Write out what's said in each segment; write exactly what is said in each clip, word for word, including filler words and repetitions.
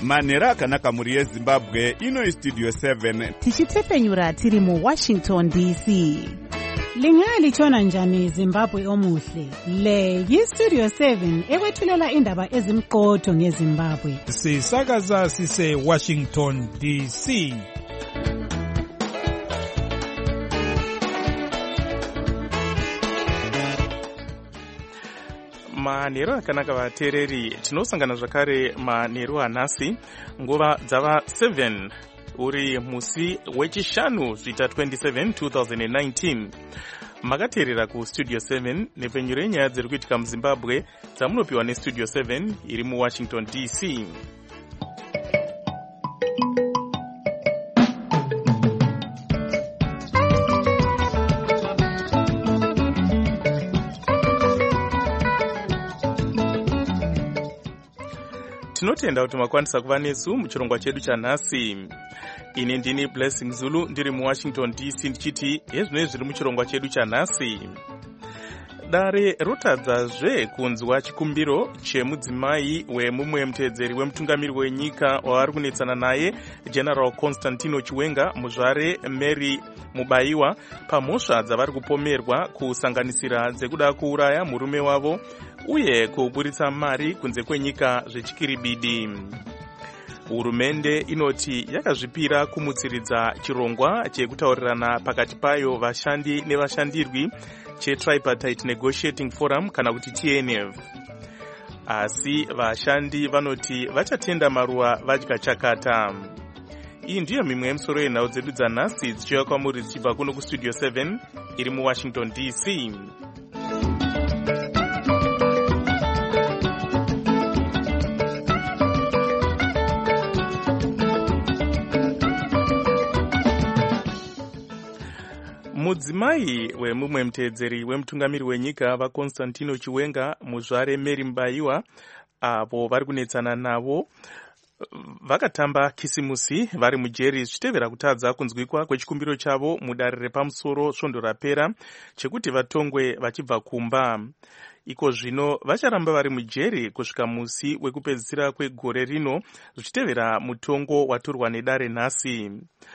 manhero akanaka muri yezimbabwe. Ino istudio seven tichitefenyura tiri mu Washington D C. Lingalitshona njani Zimbabwe omuhle? Le yistudio seven ekwethulela indaba ezimqotho ngeZimbabwe. Sisakaza sise Washington D C. manhero akanaka vateereri, tinosangana zvakare manhero anhasi nguva dzava seven uri musi wechishanu zvita twenty-seven twenty nineteen. Makateerera kustudio seven nepfenyuro renyaya dziri kuitika muZimbabwe dzamunopiwa nestudio seven iri muWashington D C. Tinotenda kuti makwanisa kuva nesu muchirongwa chedu chanhasi. Ini ndini Blessing Zulu ndiri muWashington D C ndichiti hezvinoi zviri muchirongwa chedu chanhasi. Dare rotadzazve kunzwa chikumbiro chemudzimai wemumwe muteedzeri wemutungamiri wenyika wavari kunetsana naye General Constantino Chiwenga muzvare Mary Mubaiwa pamhosva dzavari kupomerwa kusanganisira dzekuda kuuraya murume wavo uye kuburitsa mari kunze kwenyika zvechikiribidi. Hurumende inoti yakazvipira kumutsiridza chirongwa chekutaurirana pakati payo vashandi nevashandirwi cheTripartite Negotiating Forum kana kuti T N F. Asi vashandi vanoti vachatenda maruva vadya chakata. Iyi ndiyo mimwe yemisoro yenhau dzedu dzanhasi dzichiuya kwamuri dzichibva kuno kustudio seven iri muWashington D C. Mudzimai wemumwe muteedzeri wemutungamiri wenyika vaConstantino Chiwenga muzvare Mary Mubaiwa avo vari kunetsana navo vakatamba kisimusi vari mujeri zvichitevera kutadza kunzwikwa kwechikumbiro chavo mudare repamusoro svondo rapera chekuti vatongwe vachibva kumba. Iko zvino vacharamba vari mujeri kusvika musi wekupedzisira kwegore rino zvichitevera mutongo watorwa nedare nhasi.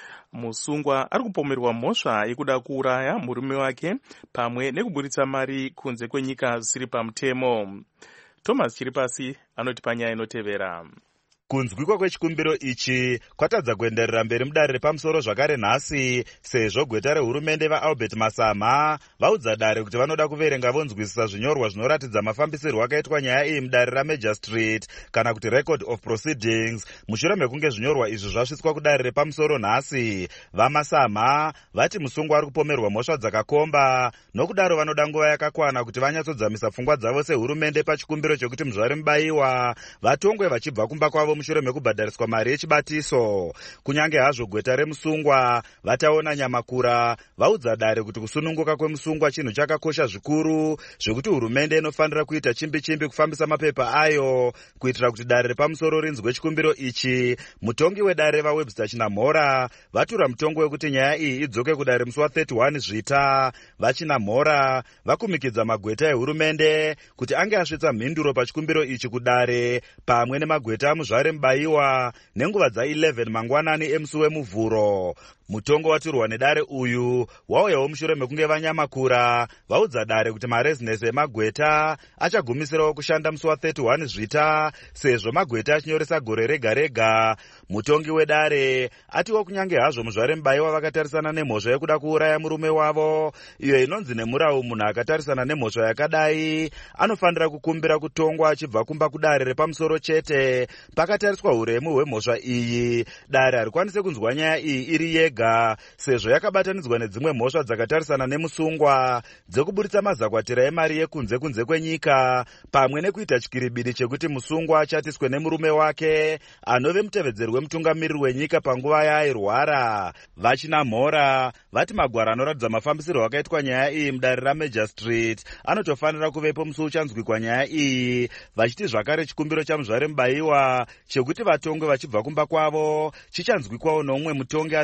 Musungwa ari kupomerwa mhosva yekuda kuuraya murume wake pamwe nekuburitsa mari kunze kwenyika zvisiri pamutemo. Thomas Chiripasi anoti panyaya inotevera. Kunzwikwa kwechikumbiro ichi kwatadza kuenderera mberi mudare repamusoro zvakare nhasi sezvo gweta rehurumende vaAlbert Masama vaudza dare kuti vanoda kuverenga vonzwisisa zvinyorwa zvinoratidza mafambisirwo akaitwa nyaya iyi mudare raMajor Street kana kuti record of proceedings mushure mekunge zvinyorwa izvi zvasvitswa kudare repamusoro nhasi. VaMasama vati musungwa ari kupomerwa mhosva dzakakomba nokudaro vanoda nguva yakakwana kuti vanyatsodzamisa pfungwa dzavo sehurumende pachikumbiro chekuti muzvare Mubaiwa vatongwe vachibva kumba kwavo mushure mekubhadhariswa mari yechibatiso. Kunyange hazvo gweta remusungwa vataona nyamakura vaudza dare kuti kusununguka kwemusungwa chinhu chakakosha zvikuru zvekuti hurumende inofanira kuita chimbi chimbi kufambisa mapepa ayo kuitira kuti dare repamusoro rinzwe chikumbiro ichi. Mutongi wedare vaWebster Chinamhora vatura mutongo wekuti nyaya iyi idzoke kudare musi wa thirty-one zvita. VaChinamhora vakumikidza magweta ehurumende kuti ange asvitsa mhinduro pachikumbiro ichi kudare pamwe nemagweta amuzvare Mubaiwa nenguva dza-eleven mangwanani emusi wemuvhuro. Mutongo watirwa nedare uyu wauyawo mushure mekunge vanyamakura vaudza dare kuti marezinesi emagweta achagumisirawo kushanda musi wa thirty-one zvita sezvo magweta achinyoresa gore rega rega. Mutongi wedare atiwo kunyange hazvo muzvare Mubaiwa vakatarisana nemhosva yekuda kuuraya murume wavo iyo inonzi nemurau munhu akatarisana nemhosva yakadai anofanira kukumbira kutongwa achibva kumba kudare repamusoro chete pakatariswa uremu hwemhosva iyi. Dare harikwanise kunzwa nyaya iyi iri yega sezvo yakabatanidzwa nedzimwe mhosva dzakatarisana nemusungwa dzekuburitsa mazakwatira emari yekunze kunze kwenyika pamwe nekuita chikiribidi chekuti musungwa achatiswe nemurume wake anove mutevedzeri wemutungamiriri wenyika panguva yaairwara. VaChinamhora vati magwaro anoratidza mafambisirwo akaitwa nyaya iyi mudare raMajor Street anotofanira kuvepo musi uchanzwikwa nyaya iyi, vachiti zvakare chikumbiro chamuzvare Mubaiwa chekuti vatongwe vachibva kumba kwavo chichanzwikwawo nomumwe mutongi asiri iye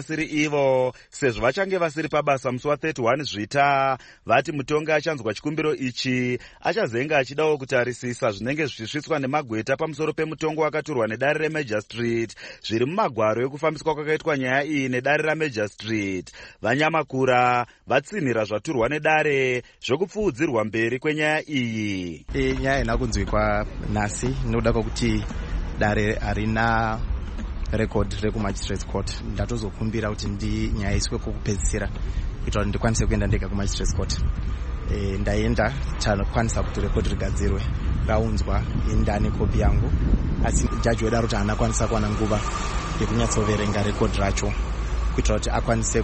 ivo sezvo vachange vasiri pabasa musi wa31 Zvita. Vati mutongi achanzwa chikumbiro ichi achazenga achidawo kutarisisa zvinenge zvichisvitswa nemagweta pamusoro pemutongo wakaturwa nedare reMajor Street zviri mumagwaro ekufambiswa kwakaitwa nyaya iyi nedare raMajor Street. Vanyamakura vatsinhira zvaturwa nedare zvokupfuudzirwa mberi kwenyaya iyi. E, nyaya ina kunzwikwa nhasi nokuda kwokuti dare harina record rekumagistrates court. Ndatozokumbira kuti ndi nyaya iswe kokupedzisira kuitira kuti ndikwanise kuenda ndega kumagistrates court. E, ndaenda takwanisa kuti record rigadzirwe raunzwa indani kopi yangu, asi jaji wedu ari kuti haana kwanisa kuwana nguva yekunyatsoverenga record racho kuitira kuti akwanise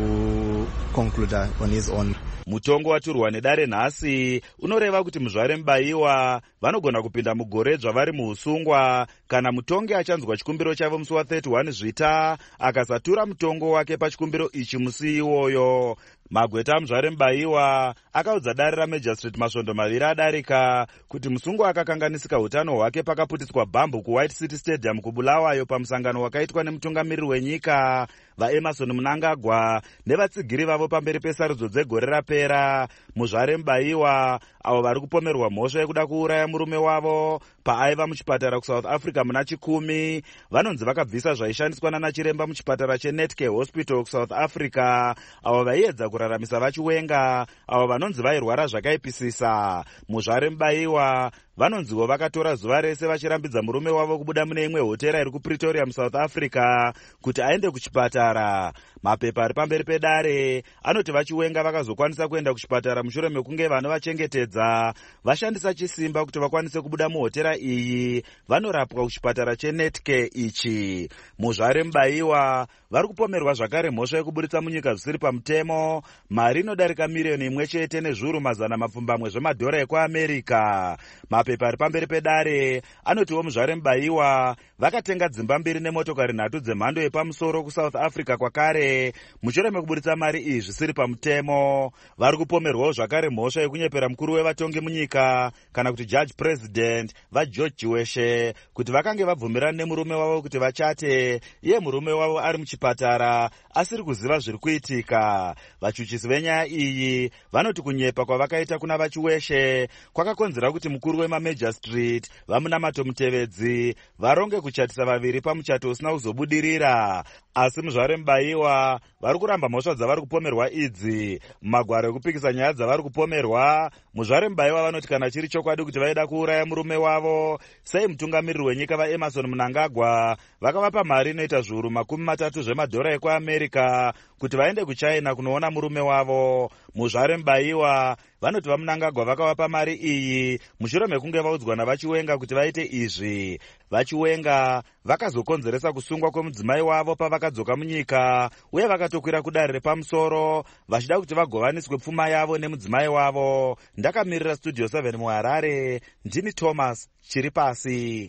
kuconclude on his own. Mutongo waturwa nedare nhasi unoreva kuti muzvare Mubayiwa vanogona kupinda mugoredzva vari muusungwa kana mutongi achanzwa chikumbiro chavo musi wa31 Zvita akasatura mutongo wake pachikumbiro ichi musi iwoyo. Magweta muzvare Mubayiwa akaudza dare raMajor Street masvondo maviri adarika kuti musungwa akakanganisika utano hwake pakaputitswa bhambu kuWhite City Stadium kuBulawayo pamusangano wakaitwa nemutungamiriri wenyika vaEmerson Mnangagwa nevatsigiri vavo pamberi pesarudzo dzegore rapera. Muzvare Mubayiwa avo vari kupomerwa mhosva yekuda kuuraya murume wavo paaiva muchipatara kuSouth Africa muna chikumi vanonzi vakabvisa zvaishandiswa nanachiremba muchipatara cheNetcare Hospital kuSouth Africa avo vaiedza kuraramisa vachiwenga avo vanonzi vairwara zvakaipisisa. Muzvare Mubayiwa vanonziwo vakatora zuva rese vachirambidza murume wavo kubuda mune imwe hotera iri kuPretoria muSouth Africa kuti aende kuchipatara. Mapepa ari pamberi pedare anoti vachiwenga vakazokwanisa kuenda kuchipatara mushure mekunge vanovachengetedza vashandisa chisimba kuti vakwanise kubuda muhotera iyi vanorapwa kuchipatara cheNetcare ichi. Muzvare Mubayiwa vari kupomerwa zvakare mhosva yekuburitsa munyika zvisiri pamutemo mari inodarika miriyoni imwe chete nezviuru mazana mapfumbamwe zvemadhora ekuAmerica. Mapepa ari pamberi pedare anotiwo muzvare Mubayiwa vakatenga dzimba mbiri nemotokari nhatu dzemhando yepamusoro kuSouth Africa kwakare mushure mekuburitsa mari iyi zvisiri pamutemo. Vari kupomerwawo zvakare mhosva yekunyepera mukuru wevatongi munyika kana kuti judge president vaGeorge Jiweshe kuti vakange vabvumirana nemurume wavo kuti vachate iye murume wavo ari muchipatara asiri kuziva zviri kuitika. Vachuchisi venyaya iyi vanoti kunyepa kwavakaita kuna vaChiweshe kwakakonzera kuti mukuru wemaMajor Street vamunamato Mutevedzi varonge kuchatisa vaviri pamuchato usina kuzobudirira. Asi muzvare Mubayiwa vari kuramba mhosva dzavari kupomerwa idzi. Mumagwaro ekupikisa nyaya dzavari kupomerwa, muzvare Mubayiwa vanoti kana chiri chokwadi kuti vaida kuuraya murume wavo, sei mutungamiriri wenyika vaEmerson Mnangagwa vakavapa mari inoita zviuru makumi matatu zvemadhora ekuAmerica kuti vaende kuChina kunoona murume wavo. Muzvare Mubayiwa vanoti vaMnangagwa vakavapa mari iyi mushure mekunge vaudzwa navaChiwenga kuti vaite izvi. VaChiwenga vakazokonzeresa kusungwa kwemudzimai wavo pavakadzoka munyika uye vakatokwira kudare repamusoro vachida kuti vagovaniswe pfuma yavo nemudzimai wavo. Ndakamirira Studio seven muHarare, ndini Thomas Chiripasi.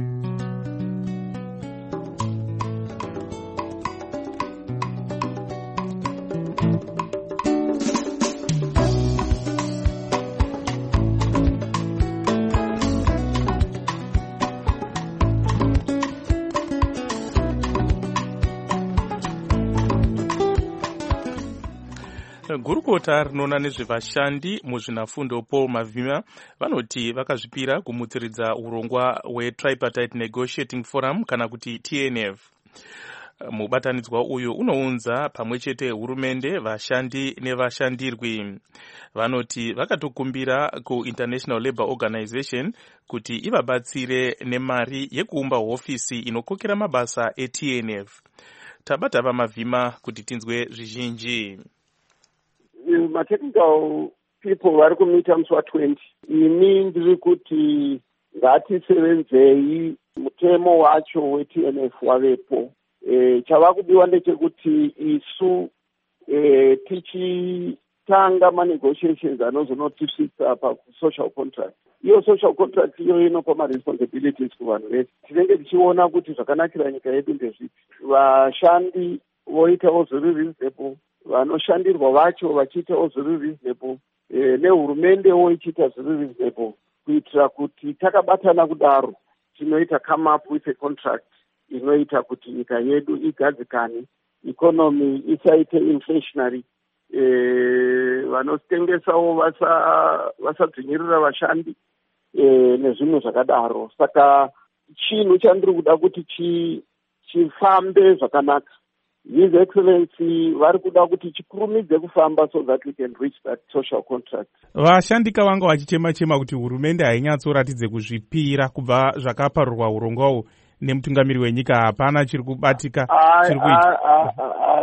Gurukota rinoona nezvevashandi muzvinafundo Paul Mavhima vanoti vakazvipira kumutsiridza urongwa hweTripartite Negotiating Forum kana kuti T N F. Mubatanidzwa uyu unounza pamwe chete hurumende, vashandi nevashandirwi. Vanoti vakatokumbira kuInternational Labour Organization kuti ivabatsire nemari yekuumba hofisi inokokera mabasa eT N F. Tabata vaMavhima kuti tinzwe zvizhinji. Matechnical people vari kumita musi wa20 ini ndiri kuti ngatisevenzei mutemo wacho weT N F wavepo. E, chava kudiwa ndechekuti isu e, tichitanga manegotiations anozonotisvitsa pasocial contract. Iyo social contract iyo inopa maresponsibilities kuvanhu vese. Tinenge tichiona kuti zvakanakira nyika yedu ndezvipi. Vashandi voitawo zviri reasonable, vanoshandirwa vacho vachiitawo zviri reasonable, e, nehurumende ichiita zviri reasonable, kuitira kuti takabatana kudaro tinoita come up with a contract inoita kuti nyika yedu igadzikane economy isaite inflationary, vanotengesawo vasadzvinyirira vashandi nezvimwe zvakadaro. Saka chinhu chandiri kuda kuti chifambe zvakanaka. His Excellency vari kuda kuti chikurumidze kufamba so that we can reach that social contract. Vashandika vanga vachichema-chema kuti hurumende hainyatsoratidze kuzvipira kubva zvakaparurwa urongwa nemutungamiri wenyika. Hapana chiri kubatika chiri kuita.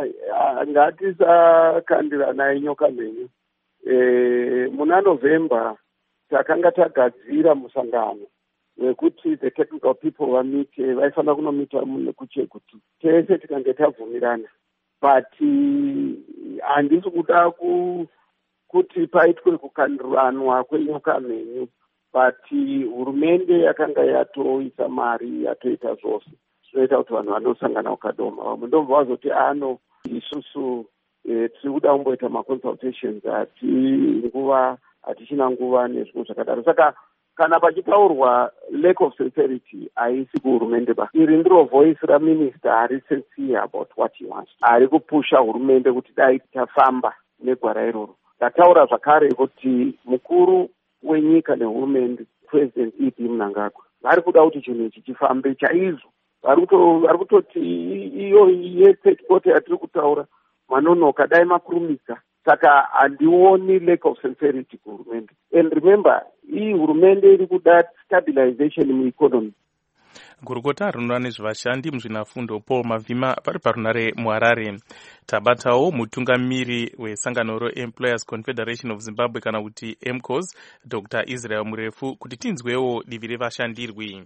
Ngatisakandiranai nyoka menyu. Muna November takanga tagadzira musangano wekuti the technical people vamite, vaifana kunomita kuChegutu. Tese tikange tabvumirana. But handisi kuda kuti paitwe kukandiranwa kwenyoka menyu. But hurumende yakanga yatoisa mari, yatoita zvose. Zvinoita kuti vanhu vanosangana ukadoma. Vamwe ndobva vazoti ano isusu tiri kuda kumboita maconsultations, hati nguva hatichina nguva nezvimwe zvakadaro. Saka kana pachitaurwa lack of sincerity haisi kuhurumende ba. Iri ndiro voice raminister ari sincere about what he wants. Ari kupusha hurumende kuti dai tafamba negwara iroro. Ndataura zvakare kuti mukuru wenyika nehurumende President E D Mnangagwa vari kuda kuti chinhu ichi chifambe chaizvo. Vari kutoti iyo yepetikote yatiri kutaura manonoka dai makurumidza. Saka handioni lack of sincerity kuhurumende. And remember, hii hurumende iri kuda stabilization mueconomy. Gurukota rinoona nezvevashandi muzvinafundo Paul Mavhima pari parunare muHarare. Tabatawo mutungamiri wesangano reEmployers Confederation of Zimbabwe kana kuti M C O S, Doctor Israel Murefu, kuti tinzwewo divi revashandirwi.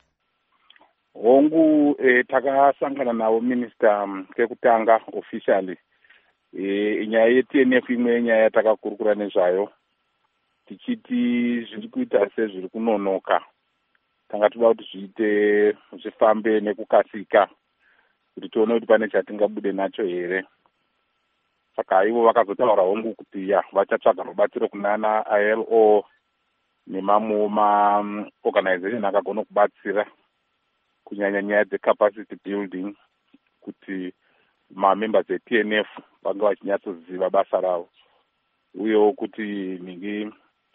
Hongu eh, takasangana navo minister kekutanga officially. E, nyaya ye-T N F imwe nyaya yatakakurukura nezvayo tichiti zviri kuita sezviri kunonoka. Tanga toda kuti zviite zvifambe nekukasika kuti tione kuti pane chatingabude nacho here. Saka ivo vakazotaura hongu kuti ya vachatsvaga rubatsiro kunana I L O nemamwe maorganization akagona kubatsira kunyanya nyaya dzecapacity building kuti mamembers e-T N F vanga vachinyatsoziva basa ravo, uyewo kuti ningi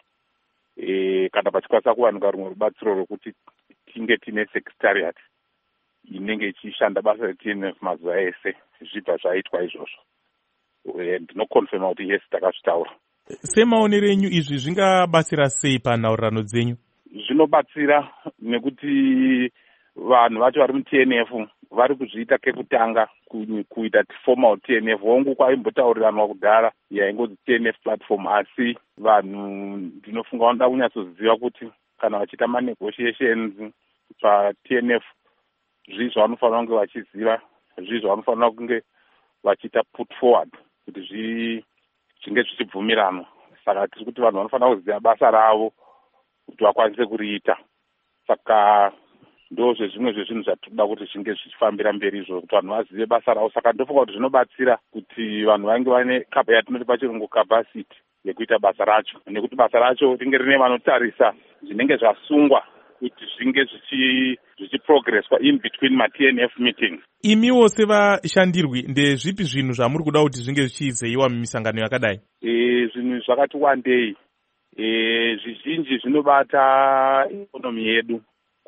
e, kana pachikwanisa kuwanika rumwe rubatsiro rwokuti tinge tine secretariat inenge ichishanda basa re-T N F mazuva ese zvibva zvaitwa izvozvo. Ndinokonfirma kuti yes takazvitaura. Semaonero enyu izvi zvingabatsira sei panhaurirano dzenyu? Zvinobatsira nekuti vanhu vacho vari mu-T N F vari kuzviita kekutanga kuita formal T N F. Hongu kwaimbotaurirana kudhara yaingozi T N F platform, asi vanhu ndinofunga vanoda kunyatsoziva kuti kana vachiita manegotiations pa-T N F zvizvo vanofanira kunge vachiziva, zvizvo vanofanira kunge vachiita put forward kuti zvinge zvichibvumiranwa. Saka tiri kuti vanhu vanofanira kuziva basa ravo kuti vakwanise kuriita. Saka ndo zvezvimwe zvezvinhu zvatinoda kuti zvinge zvichifambira mberi izvo, kuti vanhu vazive basa ravo. Saka ndofunga kuti zvinobatsira kuti vanhu vange vane yatinoti pachirungu capacity yekuita basa racho, nekuti basa racho ringe rine vanotarisa zvinenge zvasungwa kuti zvinge zvichiprogresswa in between ma-T N F meetings. Imiwo sevashandirwi ndezvipi zvinhu zvamuri kuda kuti zvinge zvichizeyiwa mumisangano yakadai? E, zvinhu zvakati wandei. E, zvizhinji zvinobata ikonomi yedu,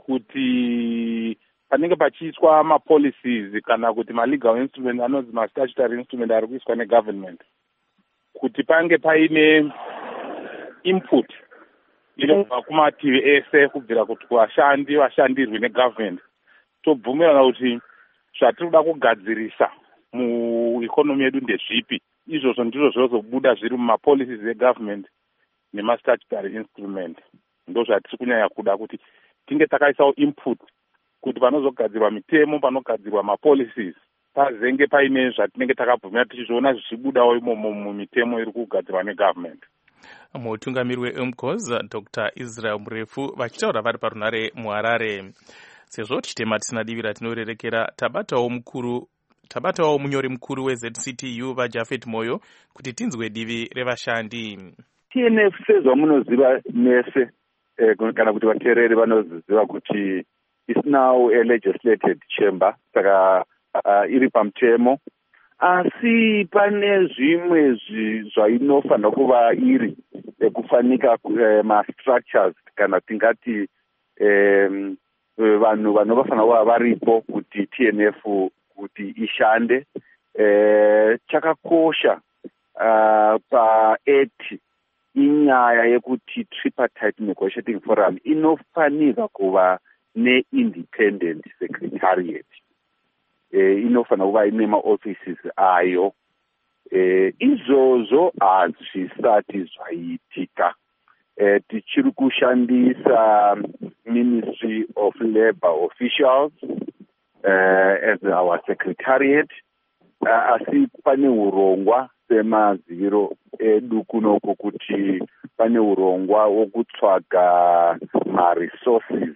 kuti panenge pachiiswa ma-policies kana kuti ma-legal instrument anonzi ma-statutory instrument ari kuiswa negovernment, kuti pange paine input inobva kumativi ese kubvira kuti kuvashandi vashandirwi negovernment, tobvumirana kuti zvatinoda kugadzirisa muikonomi yedu ndezvipi. Izvozvo ndizvo zvinozobuda zviri mumapolicies egovernment nema-statutory instrument. Ndo zvatiri kunyanya kuda kuti tinge takaisawo input kuti panozogadzirwa mitemo, panogadzirwa ma-policies, pazenge paine zvatinenge takabvumira tichizviona zvichibudawo imomo mumitemo iri kugadzirwa negovernment. Mutungamiri we-M C O S, Doctor Israel Murefu, vachitaura vari parunare muHarare. Sezvo tichitema tisina divi ratinorerekera, tabatawo mukuru tabatawo munyori mukuru we-Z C T U vaJafet Moyo kuti tinzwe divi revashandi. T N F sezvamunoziva mese eh, kana kuti vateereri vanoziva kuti is now a legislated chamber, saka uh, iri pamutemo asi pane zvimwe zvainofanira kuva iri kufanika eh, ma-structures kana tingati um, vanhu vanofanira kuva varipo kuti T N F kuti ishande. Eh, chakakosha uh, pa-eighty inyaya yekuti tripartite negotiating forum inofanira kuva ne-independent secretariat. Eh, inofanira kuva ine ma-offices ayo. Eh, izvozvo hazvisati zvaitika. Eh, tichiri kushandisa Ministry of Labour officials uh, as our secretariat. Uh, asi pane urongwa semaziviro edu kunoko kuti pane urongwa wokutsvaga ma-resources.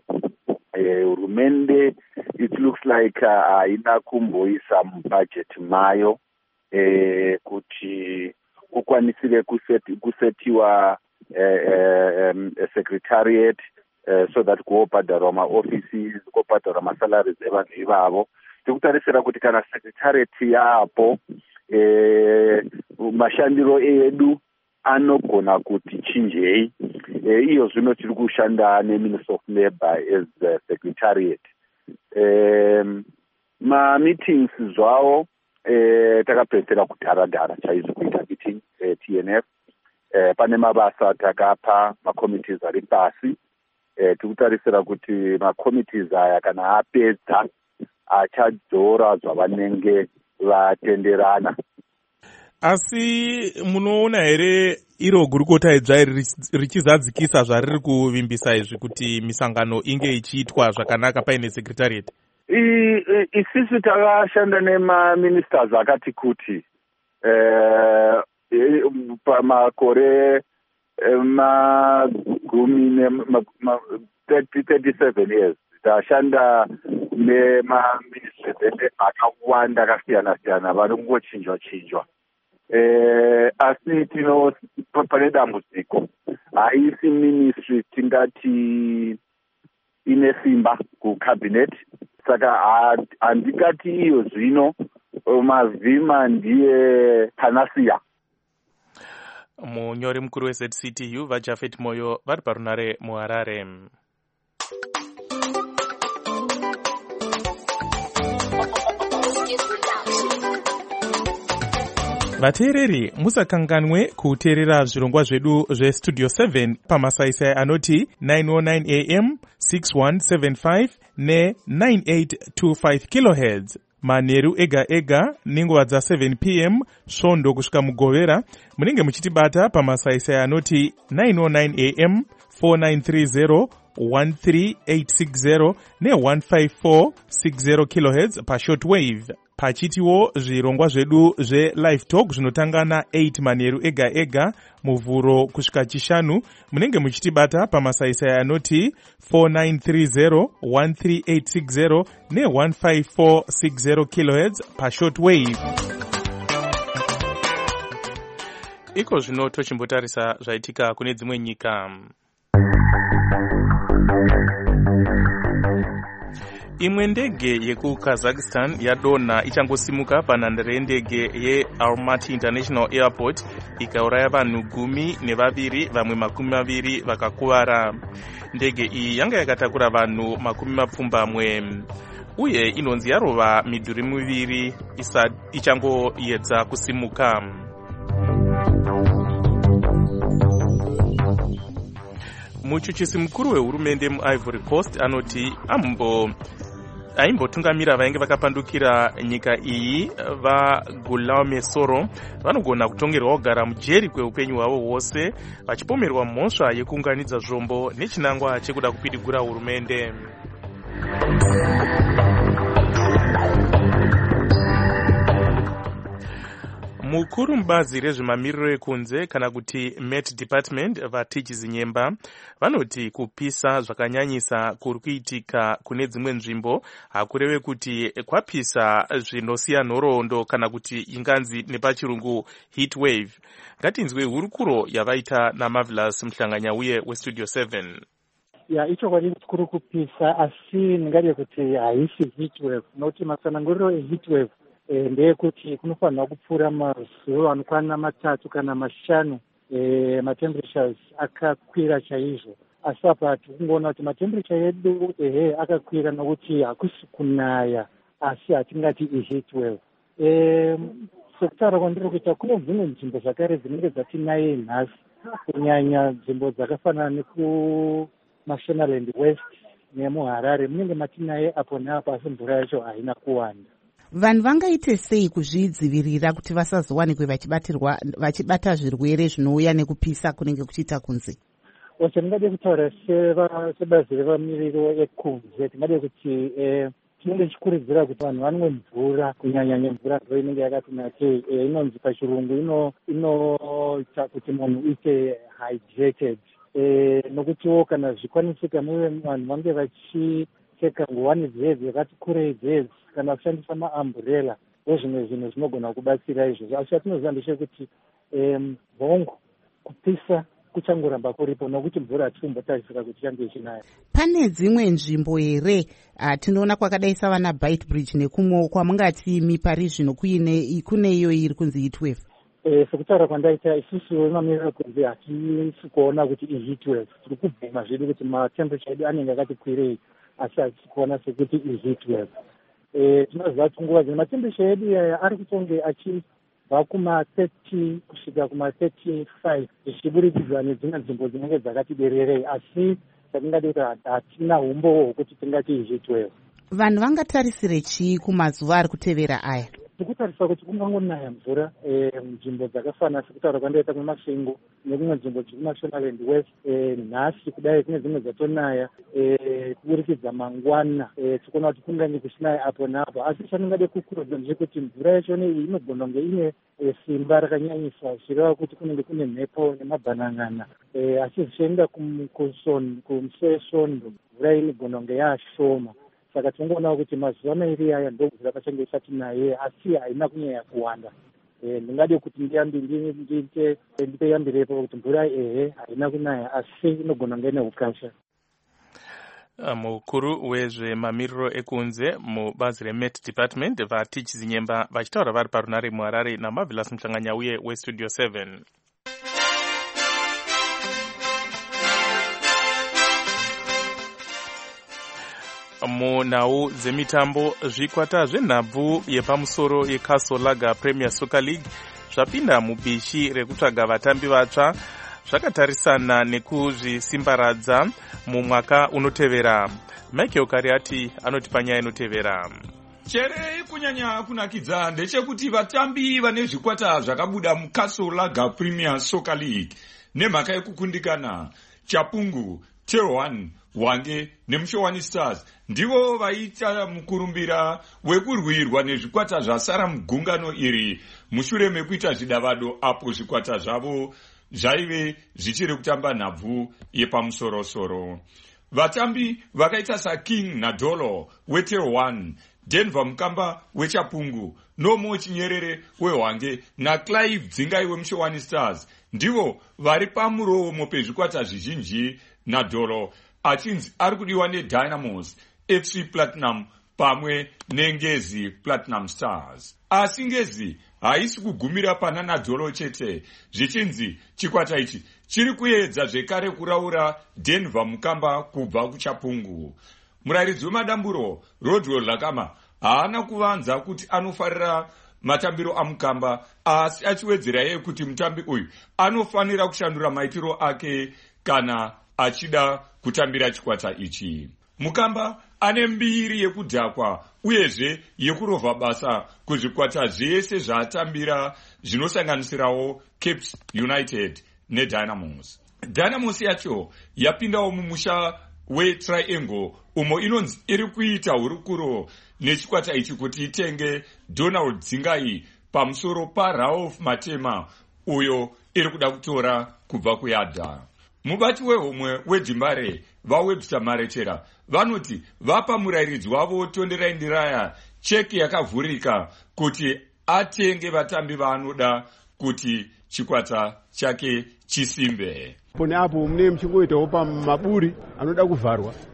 Hurumende uh, it looks like haina uh, kumboisa mubudget mayo uh, kuti kukwanisire kuseti, kusetiwa uh, uh, um, a secretariat uh, so that kuobhadharwa ma-offices, kuobhadharwa ma-salaries evanhu ivavo. Tikutarisira kuti kana secretariat yapo eh, mashandiro edu anogona kuti chinjei. Eh, iyo zvino tiri kushanda neMinister of Labour as the secretariat. Eh, ma-meetings zvawo eh, takapedzera kudhara-dhara chaizvo kuita meeting eh, T N F. Eh, pane mabasa takapa ma-committees ari pasi. Eh, tikutarisira kuti ma-committees aya kana apedza achadzora zvavanenge vatenderana. Asi munoona here iro gurukota idzva richizadzikisa zvariri kuvimbisa izvi kuti misangano inge ichiitwa zvakanaka paine secretariat? Isisi takashanda nema-ministers akati kuti eh, pamakore magumi thirty-seven years tashanda nema-ministries akawanda akasiyana-siyana vari kungochinjwa-chinjwa. Eh, asi tino pane dambudziko, haisi ministry tingati ine simba kucabinet, saka handikati iyo zvino Mazvima ndiye panasiya. Munyori mukuru we Z C T U vaJafet Moyo vari parunare muHarare. Vateereri, musakanganwe kuteerera zvirongwa zvedu zvestudio seven pamasaisai anoti nine oh nine A M, six one seven five ne nine eight two five kilohertz. Manheru ega ega nenguva dza seven P M svondo kusvika mugovera munenge muchitibata pamasaisai anoti nine oh nine A M, four nine three zero, one three eight six zero ne one five four six zero kilohertz pashortwave. Pachitiwo zvirongwa zvedu zve-live talk zvinotanga na eight manheru ega ega muvhuro kusvika chishanu munenge muchitibata pamasaisai anoti four nine three zero, one three eight six zero ne one five four six zero kilohertz pashortwave. Iko zvino tochimbotarisa zvaitika kune dzimwe nyika. Imwe ndege yekuKazakhstan yadonha ichangosimuka panhandare yendege yeAlmaty International Airport ikauraya vanhu gumi nevaviri vamwe makumi maviri vakakuvara. Ndege iyi yanga yakatakura vanhu makumi mapfumbamwe uye inonzi yarova midhuri miviri ichangoedza kusimuka. Muchuchisi mukuru wehurumende muIvory Coast anoti ambo aimbotungamira vainge vakapandukira nyika iyi vaGuillaume Soro vanogona kutongerwa kugara mujeri kweupenyu hwavo hwose vachipomerwa mhosva yekuunganidza zvombo nechinangwa chekuda kupidigura hurumende. Mukuru mubazi rezvemamiriro ekunze kana kuti Met Department vaTichi Zinyemba vanoti kupisa zvakanyanyisa kuri kuitika kune dzimwe nzvimbo hakureve kuti kwapisa zvinosiya nhoroondo kana kuti inganzi nepachirungu heat wave. Ngatinzwe hurukuro yavaita naMarvelous Mhlanganyauye weStudio seven. Ya icho kwadi kuri kupisa asi ningade kuti haisi heat wave noti masananguriro eheat wave e, ndeyekuti kunofanira kupfuura mazuva anokwana matatu kana mashanu e, matemperatures akakwira chaizvo. Asi apa tiri kungoona kuti matemperature edu ehe akakwira nokuti hakusi kunaya asi hatingati iheat wave. E, sekutaura kwandiri kuita kune dzimwe nzvimbo zvakare dzinenge dzatinaye nhasi kunyanya nzvimbo dzakafanana nekumashonaland west nemuharare munenge matinaye apo neapo asi mvura yacho haina kuwanda. Vanhu vangaite sei kuzvidzivirira kuti vasazowanikwe vachibatirwa vachibata zvirwere zvinouya nekupisa kunenge kuchiita kunze? Wacho ndingade kutaura sebazi revamiriro ekunze, tingade kuti tinenge tichikurudzira kuti vanhu vanwe mvura, kunyanya mvura ndo inenge yakati nakei, inonzi pachirungu inoita kuti munhu uite hydrated. Nokutiwo kana zvikwanisika muve vanhu vange vachipfeka nguwani dzedzi yakati kurei dzedzi kana kushandisa maamburela nezvimwe zvinhu zvinogona kubatsira izvozvo. Asi atinoziva ndechekuti hongu kupisa kuchangoramba kuripo nokuti mvura hatikumbotarisira kuti change ichinaya. Pane dzimwe nzvimbo here tinoona kwakadai savana Bite Bridge nekumwe kwamungati mipari zvino kune iyo iri kunzi heat wave? Eh, sekutaura kwandaita isusu vemamiriro kunze hatisi kuona kuti i-heat wave. Tiri kubhema zvedu kuti matemperature edu anenge akati kwirei asi hatisi kuona sekuti i-heat wave. Eh, tinoziva kuti nguva dzino matemperature edu ari kutonge achibva kuma-thirty kusvika kuma-thirty-five zvichiburikidza nedzimwe nzvimbo dzinenge dzakati bererei, asi chatingade kuti hatina umbo hwokuti tingati i-heat wave. Vanhu vangatarisire chii kumazuva ari kutevera aya? Tikutarisa kuti kungangonaya mvura nzvimbo dzakafanana sekutaura kwandaita kumasvingo nekumwe nzvimbo dzekumashonaland west. Nhasi kudai kune dzimwe dzatonaya kuburikidza mangwana, tikuona kuti kungange kuchinaya apo napo, asi chatingade kukurudzira ndechekuti mvura yacho iyi inogona kunge ine simba rakanyanyisa zvireva kuti kunenge kune mhepo nemabhanan'ana, asi zvichienda kumusesvondo mvura inogona kunge yaashoma. Saka tingoona kuti mazuva mairi aya ndo mvura yakachange isati naye asi haina kunyanya kuwanda. Ndingade kuti ndipe yambirepo kuti mvura ehe haina kunaya asi inogona kunge ine ukasha. Mukuru wezvemamiriro ekunze mubazi remet department vatichi zinyemba vachitaura vari parunare muharare naMarvelous Muhlanganya uye westudio seven. Munhau dzemitambo, zvikwata zvenhabvu yepamusoro yeCastle Lager Premier Soccer League zvapinda mubishi rekutsvaga vatambi vatsva zvakatarisana nekuzvisimbaradza mumwaka unotevera. Michael Kariati anoti panyaya inotevera. Chere kunyanya kunakidza ndechekuti vatambi vane zvikwata zvakabuda muCastle Lager Premier Soccer League nemhaka yekukundikana Chapungu, Tewan, Wange neMushowani Stars ndivo vaita mukurumbira wekurwirwa nezvikwata zvasara mugungano iri mushure mekuita zvidavado apo zvikwata zvavo zvaive zvichiri kutamba nhabvu yepamusorosoro. Vatambi vakaita saKing Nadolo weTewan, Denver Mukamba weChapungu, Nomo Chinyerere weHwange naClive Dzingai weMushowani Stars ndivo vari pamuromo pezvikwata zvizhinji. Nadolo achinzi ari kudiwa neDynamos, F C Platinum pamwe neNgezi Platinum Stars. Asi Ngezi haisi kugumira pana Nadolo chete, zvichinzi chikwata ichi chiri kuedza zvekare kuraura Denver Mukamba kubva kuChapungu. Murairidzi wemadamburo Rodwell Lakama haana kuvanza kuti anofarira matambiro aMukamba, asi achiwedzera yeye kuti mutambi uyu anofanira kushandura maitiro ake kana achida kutambira chikwata ichi. Mukamba ane mbiri yekudhakwa uyezve yekurovha basa kuzvikwata zvese zvaatambira zvinosanganisirawo Cape United neDynamos. Dynamos yacho yapindawo mumusha weTriangle umo inonzi iri kuita hurukuro nechikwata ichi kuti itenge Donald Dzingai pamusoro paRalph Matema uyo iri kuda kutora kubva kuyadha. Mubati wehomwe weDimbare vaWebster Marechera vanoti vapa murairidzi wavo Tonderai Ndiraya cheki yakavhurika kuti atenge vatambi vaanoda kuti chikwata chake chisimbe. Pone apo mune mchingoitawo pamaburi anoda kuvharwa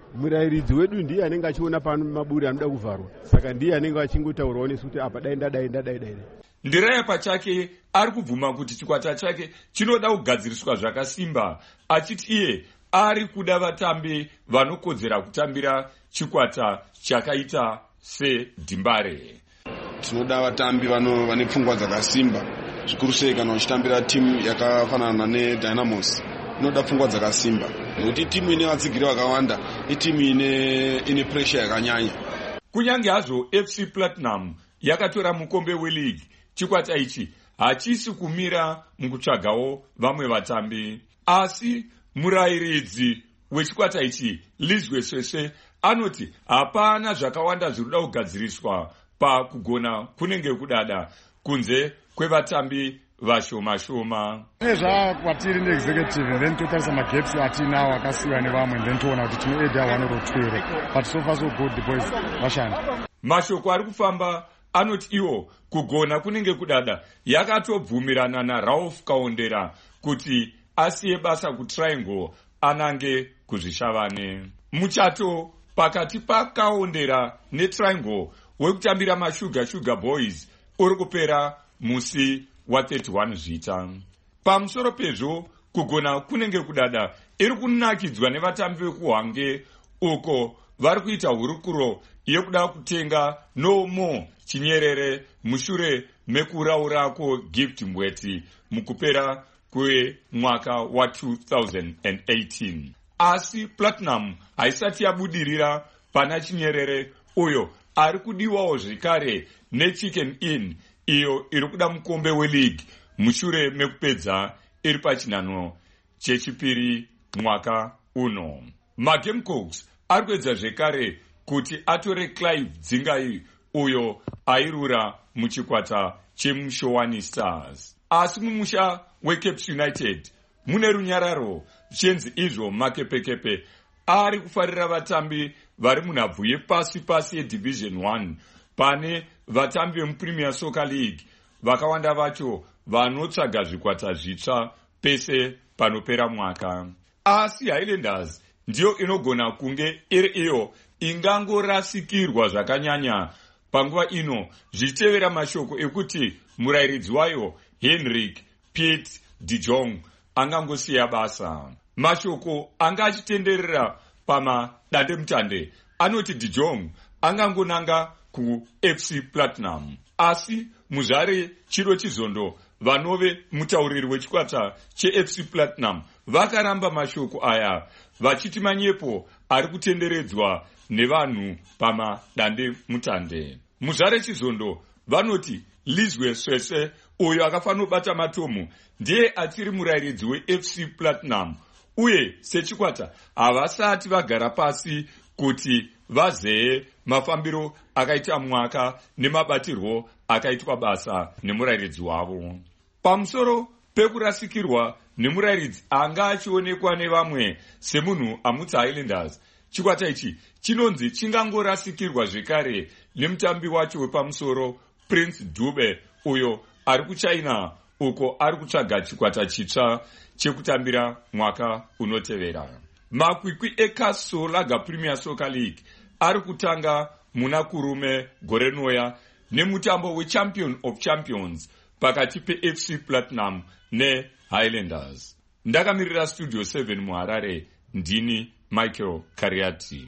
murairidzi wedu ndiye anenge achiona pano maburi anoda kuvharwa, saka ndiye anenge achingotaurawo nesu kuti apa dai ndadai ndadai dai. Ndiraya pachake ari kubvuma kuti chikwata chake chinoda kugadziriswa zvakasimba, achiti iye ari kuda vatambi vanokodzera kutambira chikwata chakaita seDhimbare. Tinoda vatambi vane pfungwa dzakasimba, zvikuru sei kana uchitambira timu yakafanana neDynamos. Inoda pfungwa dzakasimba nokuti timu ine vatsigiri vakawanda, itimu ine ine pressure yakanyanya. Kunyange hazvo F C Platinum yakatora mukombe weLeague, chikwata ichi hachisi kumira mukutsvagawo vamwe vatambi, asi murairidzi wechikwata ichi Lizwe Sweswe anoti hapana zvakawanda zvinoda kugadziriswa pakugona kunenge kudada kunze kwevatambi vashoma shoma. Nezva kwatiri neexecutive then totarisa magaps atinawo akasiwa nevamwe then toona kuti tinoedha vanorotwere, but so far so good, the boys vashanda. Mashoko ari kufamba anoti iwo kugona kunenge kudada yakatobvumirana naRalph Kaondera kuti asiye basa kuTriangle anange kuzvishavane. Muchato pakati paKaondera neTriangle wekutambira maShuga Sugar Boys uri kupera musi wa31 zvita. Pamusoro pezvo kugona kunenge kudada iri kunakidzwa nevatambi vekuHwange uko vari kuita hurukuro yekuda kutenga no more Chinyerere mushure mekuraurako Gift Mbweti mukupera kwemwaka wa two thousand eighteen. Asi Platinum haisati yabudirira pana Chinyerere uyo ari kudiwawo zvekare neChicken Inn iyo iri kuda mukombe weLeague mushure mekupedza iri pachinhano chechipiri mwaka uno. MaGamecox ari kuedza zvekare kuti atore Clive Dzingai uyo airura muchikwata cheMushowani Stars. Asi mumusha weCaps United mune runyararo, zvichenzii izvo makepekepe ari kufarira vatambi vari munhabvu yepasi pasi yeDivision one pane vatambi vemuPremier Soccer League vakawanda vacho vanotsvaga zvikwata zvitsva pese panopera mwaka. Asi Highlanders ndiyo inogona kunge iri iyo ingangorasikirwa zvakanyanya panguva ino, zvichitevera mashoko ekuti murairidzi wayo Henrik Piet de Jong angangosiya basa. Mashoko anga achitenderera pamadandemutande anoti de Jong angangonanga kuF C Platinum, asi muzvare Chiro Chizondo vanove mutauriri wechikwata cheF C Platinum vakaramba mashoko aya vachiti manyepo ari kutenderedzwa nevanhu pamadande mutande. Muzvare Chizondo vanoti Lizwe Sweswe uyo akafanira kubata matomu ndiye achiri murairidzi weF C Platinum, uye sechikwata havasati vagara pasi kuti vazeye mafambiro akaita mwaka nemabatirwo akaitwa basa nemurairidzi wavo. Pamusoro pekurasikirwa nemurairidzi anga achionekwa nevamwe semunhu amutsa Highlanders, chikwata ichi chinonzi chingangorasikirwa zvekare nemutambi wacho wepamusoro Prince Dube uyo ari kuChina uko ari kutsvaga chikwata chitsva chekutambira mwaka unotevera. Makwikwi eCastle Lager Premier Soccer League ari kutanga muna kurume gore rinouya nemutambo weChampion of Champions pakati peF C Platinum neHighlanders. Ndakamirira Studio seven muHarare, ndini Michael Kariati.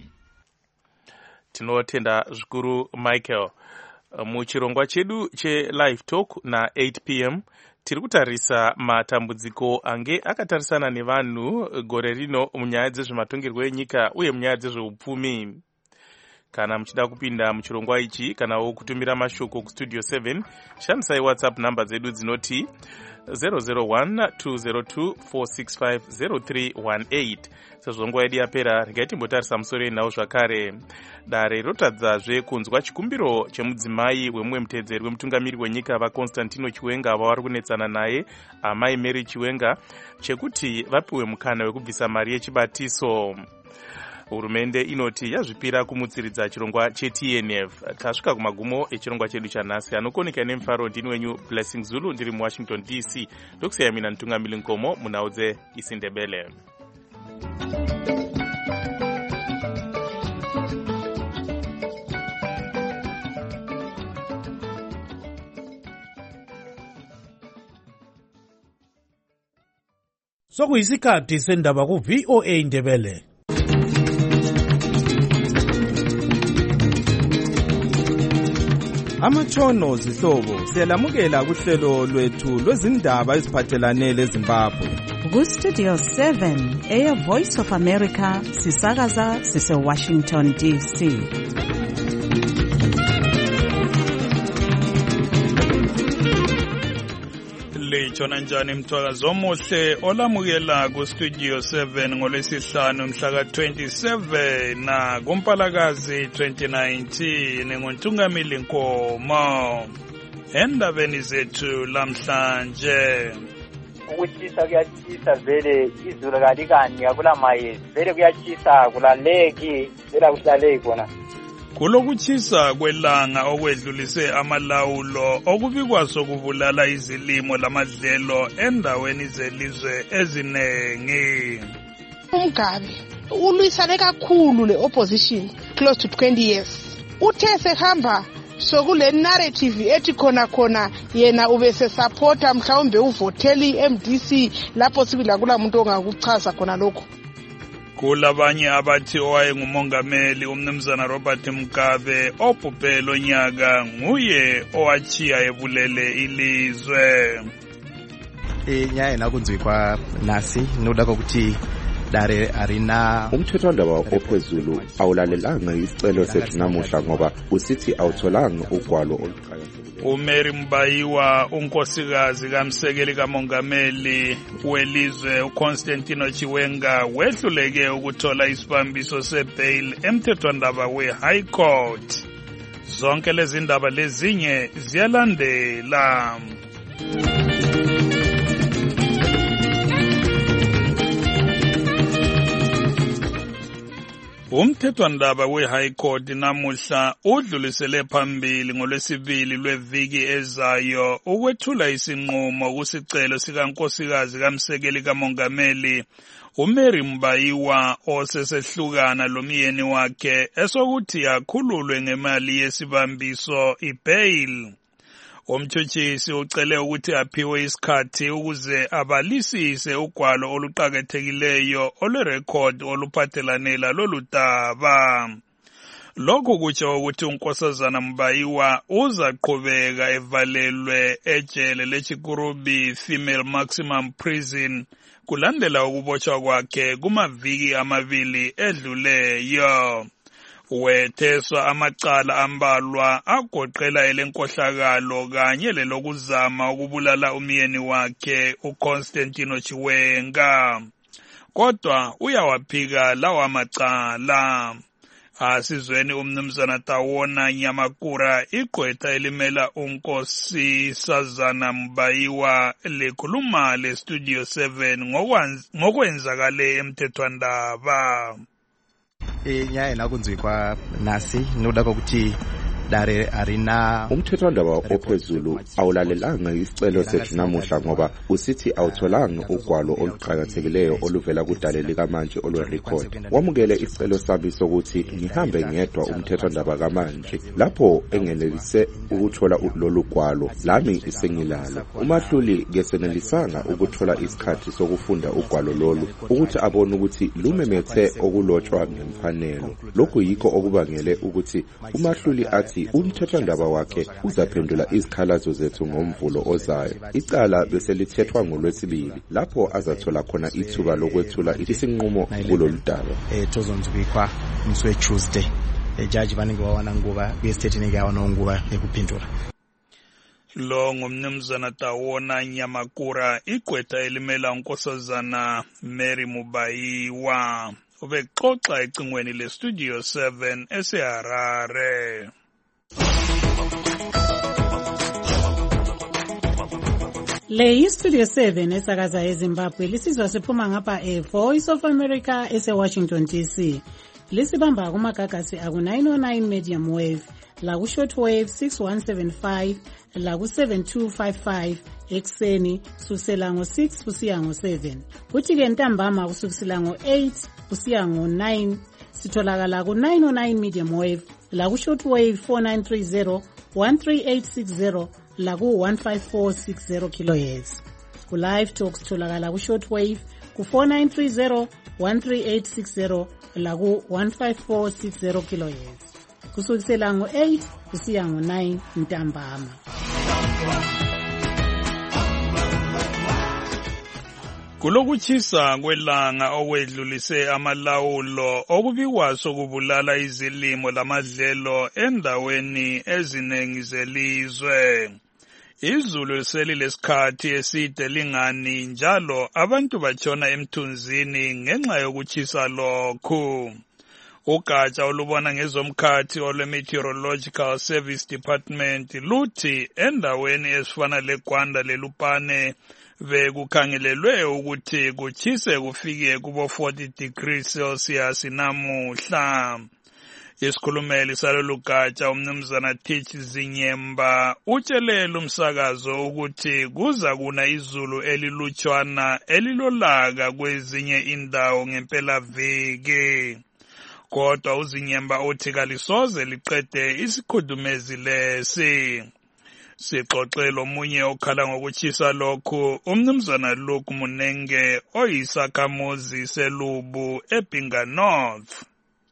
Tinotenda zvikuru Michael. Muchirongwa chedu cheLive Talk na eight p m tiri kutarisa matambudziko ange akatarisana nevanhu gore rino munyaya dzezvematongerwo enyika uye munyaya dzezveupfumi. Kana muchida kupinda muchirongwa ichi kanawo kutumira mashoko kustudio seven, shandisai WhatsApp namba dzedu dzinoti zero zero one two zero two four six five zero three one eight. Sezvo nguva yedu yapera, regai timbotarisa musoro enhau zvakare. Dare rotadzazve kunzwa chikumbiro chemudzimai wemumwe mutedzeri wemutungamiri wenyika vaConstantino Chiwenga vavari kunetsana naye amai Mary Chiwenga chekuti vapiwe mukana wekubvisa mari yechibatiso. Hurumende inoti yazvipira kumutsiridza chirongwa cheT N F. Tasvika kumagumo echirongwa chedu chanhasi. Anokoneka nemufaro ndini wenyu Blessing Zulu, ndiri muWashington D C. Ndokusiyai mina Ntungamiri Nkomo munhau dzeIsindebele. Sokuyisikhathi sendaba ku V O A Ndebele. Amatshono zihlobo siyalamukela kuhlelo lwethu lwezindaba eziphathelane leZimbabwe. Ku Studio seven eya Voice of America sisakaza sise Washington D C. Lechona njani mthwakazi omuhle olamukela ku Studio seven ngolwesihlanu mhla ka twenty-seven na kuMpalakazi twenty nineteen ngontungamili Nkomo. Endabeni zethu lamhlanje ukutshisa kuyatshisa vele izulu kalikani akula mayezi vele kuyatshisa kulaleki vela kuhlaleki kona kulokutshisa kwelanga okwedlulise amalawulo okubikwa sokubulala izilimo lamadlelo endaweni zelizwe ezinengi. Mugabe ulwisane kakhulu le opposition close to twenty years uthe sehamba sokule narrative ethi khona khona yena ubese supporta mhlawumbe uvoteli M D C lapho sibila kula umuntu ongakuchaza khona lokho. Kulabanye abathi owaye ngumongameli umnumzana Robert Mugabe obhubhele onyaka nguye owachiya ebulele ilizwe. Inyaya nakunzwikwa nasi noda ukuthi dare arina umthethwandaba ophezulu awulalelanga isicelo sethu namuhla ngoba usithi awutholanga ugwalo oluqhakazileyo. uMary Mbayiwa unkosikazi kamsekeli kamongameli welizwe uConstantino Chiwenga wehluleke ukuthola isibambiso sebail emthethwandaba weHigh Court. Zonke lezi ndaba lezinye ziyalandela. Umthethwandaba weHigh Court namuhla udlulisele phambili ngolwesibili lweviki ezayo ukwethula isinqumo kusicelo sikankosikazi kamsekeli kamongameli uMary Mbayiwa osesehlukana lomyeni wakhe esokuthi akhululwe ngemali yesibambiso ibail. Umtshutshisi ucele ukuthi aphiwe isikhathi ukuze abalisise ugwalo oluqhakathekileyo olwerecord oluphathelane lalolu daba. Lokhu kutsho ukuthi unkosazana Mbayiwa uzaqhubeka evalelwe ejele leChikurubi Female Maximum Prison kulandela ukubotshwa kwakhe kumaviki amabili edluleyo. Wetheswa amacala ambalwa agoqela elenkohlakalo kanye lelokuzama ukubulala umyeni wakhe uConstantino Chiwenga. Kodwa uyawaphika lawa macala. Asizweni umnumzana Tawona Nyamakura igqwetha elimela unkosazana Mbayiwa likhuluma le Studio seven ngokwenzakale emthethwandaba. Inyaya nakunzwikwa nasi noda ukuthi dare arina umthethwandaba ophezulu awulalelanga isicelo sethu namuhla ngoba usithi awutholanga ugwalo oluqhakathekileyo oluvela kudale likamanje olwerecord. Wamukele isicelo sami sokuthi ngihambe ngedwa umthethwandaba kamanje lapho engenelise ukuthola lolu gwalo lami isengilalo. Umahluli kesenelisanga ukuthola isikhathi sokufunda ugwalo lolu ukuthi abone ukuthi lumemethe okulotshwa ngemfanelo. Lokhu yikho okubangele ukuthi umahluli athi umthethwandaba wakhe uzaphendula izikhalazo zethu ngomvulo ozayo. Icala bese lithethwa ngolwesibili lapho azathola khona ithuba lokwethula isinqumo kulolu daba. Eh tozonzwikwa mswe Tuesday. Eh judge baningi wawana nguba kuyesithini yawana nguba ekuphendula. Lo ngumnumzana Tawona Nyamakura igqwetha elimela unkosazana Mary Mbayiwa. Ubexoxa ecingweni le Studio seven eseHarare. Le iStudio seven esakaza eZimbabwe lisizwa siphuma ngapha e Voice of America ese Washington D C. Lisibamba kumagagasi aku nine oh nine medium wave, la ku short wave six one seven five, la ku seven two five five ekseni kusukela ngo six kusiya ngo seven. Kuthi ke ntambama kusukela ngo eight kusiya ngo nine. Sitholakala ku nine oh nine medium wave, la ku short wave four nine three zero, one three eight six zero, la ku one five four six zero kilohertz. Ku live talks tholakala ku short wave ku-four nine three zero one three eight six zero la ku-one five four six zero kilohertz kusukisela ngo-eight kusiya ngo-nine ntambama. Kulokutshisa kwelanga okwedlulise amalawulo okubikwa sokubulala izilimo lamadlelo endaweni eziningi zelizwe. Izulu selilesikhathi eside lingani njalo abantu batshona emthunzini ngenxa yokutshisa lokhu. Ugatsha olubona ngezomkhathi olwe-Meteorological Service Department luthi endaweni ezifana leGwanda leLupane bekukhangelelwe ukuthi kutshise kufike kubo forty degrees Celsius namuhla. Isikhulumeli salolu gatsha umnumzana Teach Zinyemba utshelele umsakazo ukuthi kuza kuna izulu elilutshwana elilolaka kwezinye indawo ngempelaviki. Kodwa uZinyemba uthi kalisoze liqede isikhudumezi lesi. Sixoxela omunye okhala ngokutshisa lokhu umnumzana Luke Munenge oyisakhamuzi seLubu eBinga North.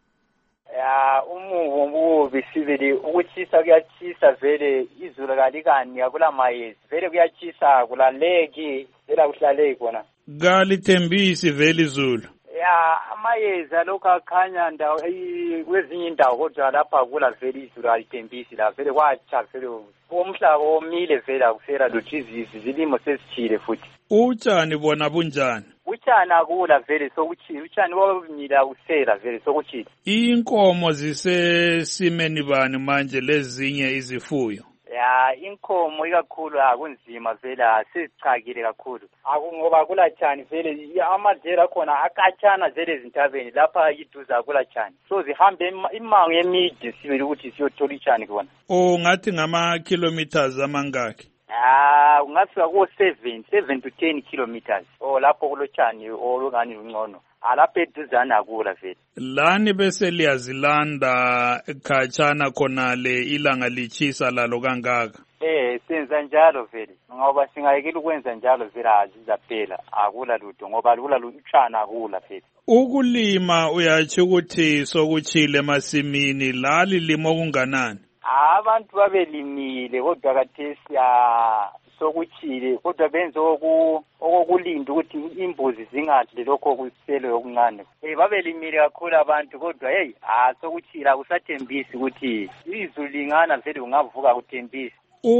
Ya umuvu bisibili ukutshisa kuyatshisa vele izulu kalikani akula mayezi vele kuyatshisa kula leki vele kuhlale khona. Kalithembisi vele izulu. Ya amayezi alokho akhanya ndawo kwezinye indawo kodwa lapha kula vele izulu alithembisi la vele kwatsha vele umhlaba omile vele akusela luthizisi zilimo sesithile futhi. Utshani bona bunjani? Utshani akula vele sokuthile utshani wabumila usela vele sokuthile. Inkomo zisesimeni bani manje lezinye izifuyo? Ya inkomo ikakhulu akunzima vele sesichakile kakhulu akungoba kula tshani vele amadlela khona akatshana vele ezintabeni lapha iduza kula tshani so zihambe imango emide sibili ukuthi siyothola itshani khona. Ungathi ngama kilometers amangaki? Ah ungafika ku seven seven to ten kilometers o lapho kulotshani olungani ngcono alapha eduzana akula vele. Lani bese liyazilanda khatshana khona le ilanga lichisa lalo kangaka? Eh senza njalo vele ngoba singayekela ukwenza njalo vele azizaphela akula lutho ngoba lula lutshana akula vele. Ukulima uyathi ukuthi sokuchile emasimini lali limo kunganani? Abantu babelimile kodwa kathesi ya sokuchile kodwa benze okulinda ukuthi imbuzi zingadli lokho kuselo okuncane. Eh babelimile kakhulu abantu kodwa hey ah sokuchila kusathembisi ukuthi izulu lingana vele ungavuka kuthembisi.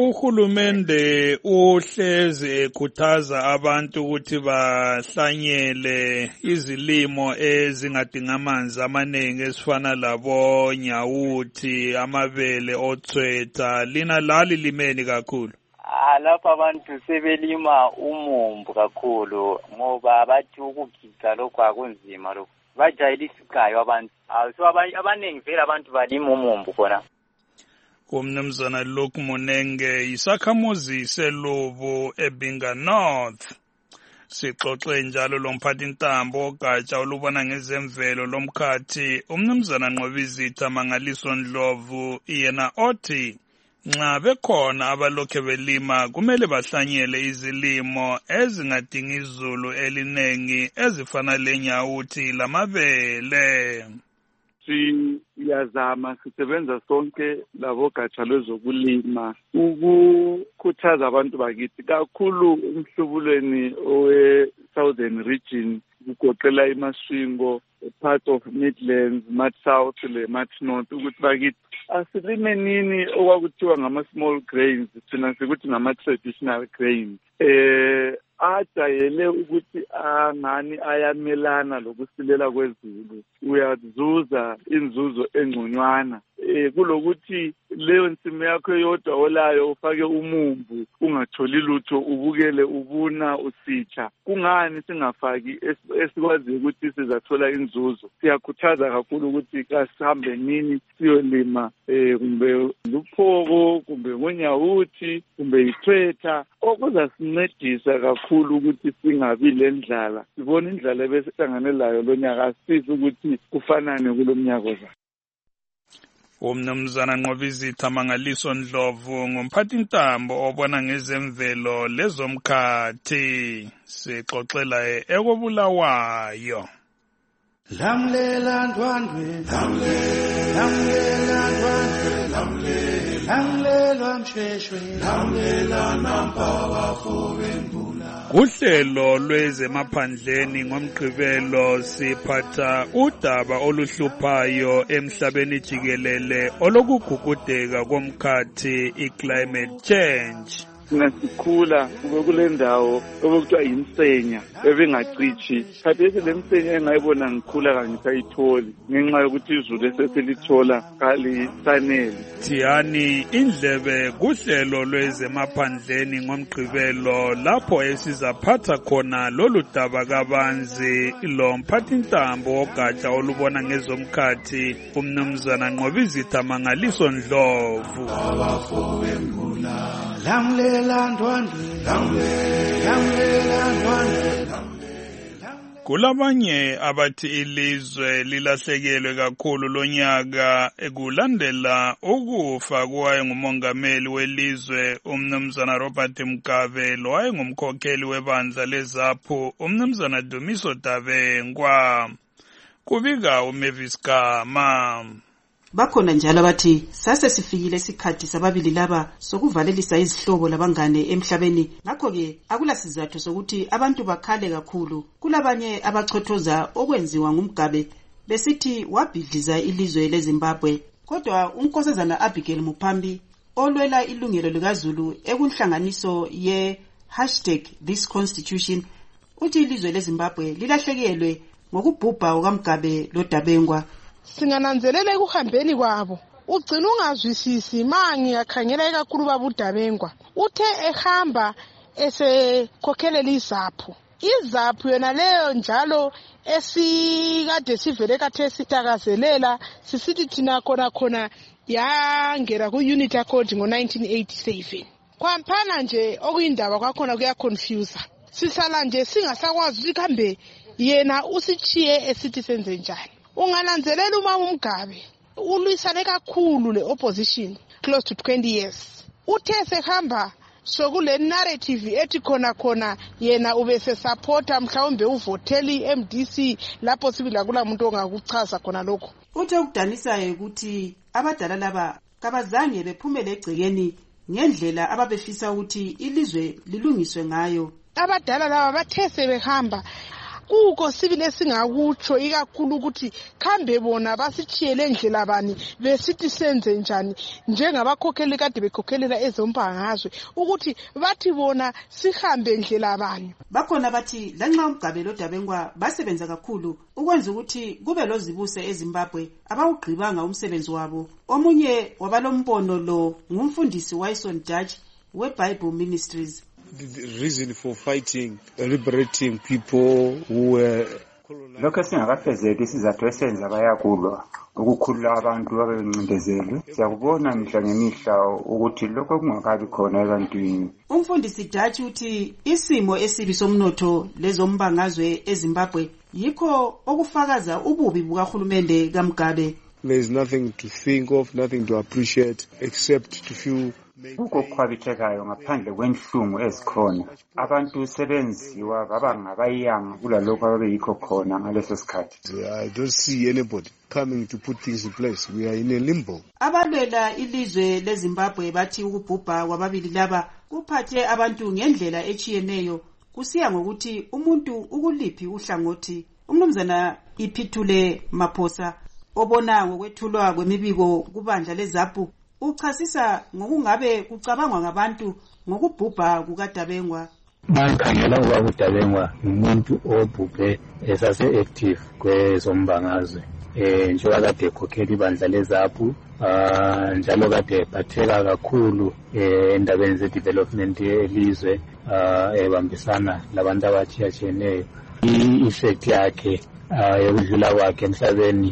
Uhulumende uhleze ekhuthaza abantu ukuthi bahlanyele izilimo ezingadinga amanzi amaningi esifana labo nyawuthi amabele othwetha lina lali limeni kakhulu. Ah lapha abantu sebelima umumbu kakhulu ngoba bathi ukugiga lokho akunzima lokho bajayelisa igayo abantu so abaningi vele abantu balima umumbu khona. Umnumzana Luke Munenge isakhamuzi seLubu eBinga North. Sixoxe njalo lomphathi ntambo ogatsha olubona ngezemvelo lomkhathi umnumzana Nqobizitha Mangaliso Ndlovu yena othi nxa bekhona abalokhe belima kumele bahlanyele izilimo ezingadingi izulu elinengi ezifana lenyawuthi lamabele. Siyazama sisebenza sonke labogatsha lwezokulima ukukhuthaza abantu bakithi kakhulu emhlubulweni owe-Southern Region kugoqela iMasvingo, part of Midlands, Mat South le Mat North ukuthi bakithi asilime nini okwakuthiwa ngama-small grains thina sikuthi ngama-traditional grains eh ajayele ukuthi angani ayamelana lokusilela kwezulu uyazuza inzuzo engconywana eh kulokuthi leyo nsimi yakho yodwa olayo ufake umumbu ungatholi lutho ubukele ubuna usitsha kungani singafaki esikwazi ukuthi sizathola inzuzo siyakhuthaza kakhulu ukuthi kasihambe nini siyolima eh kumbe luphoko kumbe ngonyawuthi kumbe ithwetha okuzasincedisa kakhulu ukuthi singabi lendlala sibona indlala besehlangane layo lonyaka sifisa ukuthi kufanane kulomnyaka ozayo. Umnumzana Nqobizitha Mangaliso Ndlovu ngumphathintambo obona ngezemvelo lezomkhathi sixoxela ekobulawayo. Lamlela ndwandwe lamlela ndwandwe lamlela lamlela msheshwe lamlela nampaba fobembula. Kuhlelo lwezemaphandleni ngomgqibelo siphatha udaba oluhluphayo emhlabeni jikelele olokugugudeka komkhathi i-climate change. Ngasikhula kube kule ndawo okuthiwa yiMsenya ebingacithi khathesi le Msenya engayibona ngikhula kangisayitholi ngenxa yokuthi izulu esesilithola kalisanele. Thiyani indlebe kuhlelo lwezemaphandleni ngomgqibelo lapho esizaphatha khona lolu daba kabanzi lo mphathintambo wogatsha olubona ngezomkhathi umnumzana Nqobizitha Mangaliso Ndlovu. Lamlela ndwandwe lamlela ndwandwe. Kulabanye abathi ilizwe lilahlekelwe kakhulu lonyaka ekulandela ukufa kwaye ngumongameli welizwe umnumzana Robert Mugabe lo wayengumkhokheli webandla leZAPU umnumzana Dumiso Dabengwa. Kubika uMavis Gama. Bakhona njalo abathi sase sifikile isikhathi sababili laba sokuvalelisa izihlobo labangane emhlabeni, ngakho ke akula sizathu sokuthi abantu bakhale kakhulu. Kulabanye abachothoza okwenziwa nguMgabe besithi wabhidliza ilizwe leZimbabwe, kodwa unkosazana Abigail Mupambi olwela ilungelo likaZulu ekunhlanganiso ye hashtag this constitution uthi ilizwe leZimbabwe lilahlekelwe ngokubhubha kukaMgabe loDabengwa. Singananzelela ekuhambeni kwabo ugcina ungazwisisi mangi yakhangela kakhulu babuDabengwa uthe ehamba esekhokhelela iZAPU. iZAPU yona leyo njalo esikade sivele kathesi takazelela sisithi thina khona khona yangera ku-unit accord ngo-nineteen eighty-seven. Kwamphana nje okuyindaba kwakhona kuyaconfuse. Sisala nje singasakwazi ukuthi kambe yena usichiye esithi senze njani. Ungananzelela uma uMgabe ulwisane kakhulu le opposition close to twenty years. Uthe sehamba sokule narrative ethi khona khona yena ubese supporta mhlawumbe uvoteli M D C lapho sibila kula muntu ongakuchaza khona lokho. Uthe ukudanisayo ukuthi abadala laba kabazange bephumele egcekeni ngendlela ababefisa ukuthi ilizwe lilungiswe ngayo. Abadala laba bathe sebehamba kuko sibile singakutsho ikakhulu ukuthi khambe bona basichiyele endlela bani besithi senze njani njengabakhokheli kade bekhokhelela ezombangazwe ukuthi bathi bona sihambe endlela bani. Bakhona bathi lanxa uMgabe loDabengwa basebenza kakhulu ukwenza ukuthi kube lozibuse eZimbabwe abawugqibanga umsebenzi wabo. Omunye wabalombono lo ngumfundisi Wyson Dutch weBible Ministries. The reason for fighting, liberating people who were lokho singakafezeki isizathu esenza bayakulwa ukukhulula abantu ababencindezelwe. Siyakubona mihla ngemihla ukuthi lokho kungakabi khona ebantwini. Umfundisi Dutch uthi isimo esibi somnotho lezombangazwe eZimbabwe yikho okufakaza ububi bukahulumende kaMgabe. There is nothing to think of, nothing to appreciate except to feel Uko khwabithekayo ngaphandle kwenhlungu ezikhona abantu sebenziwa baba ngabayanga kulalokho ababeyikho khona ngaleso sikhathi. I don't see anybody coming to put things in place. We are in a limbo. Abalwela ilizwe leZimbabwe bathi ukubhubha kwababili laba kuphathe abantu ngendlela echiyeneyo kusiya ngokuthi umuntu ukuliphi uhlangothi. Umnumzana Iphithule Maphosa obona ngokwethulwa kwemibiko kubandla leZAPU uchasisa ngokungabe kucabangwa ngabantu ngokubhubha kukaDabengwa. Bakhangela ukuba uDabengwa umuntu obhubhe esase active kwezombangazwe eh njengoba kade ekhokhela ibandla leZAPU ah njalo kade ephatheka kakhulu eh endabeni ze-development yelizwe ah ebambisana labantu abachiyachiyeneyo. I-effect yakhe yokudlula kwakhe emhlabeni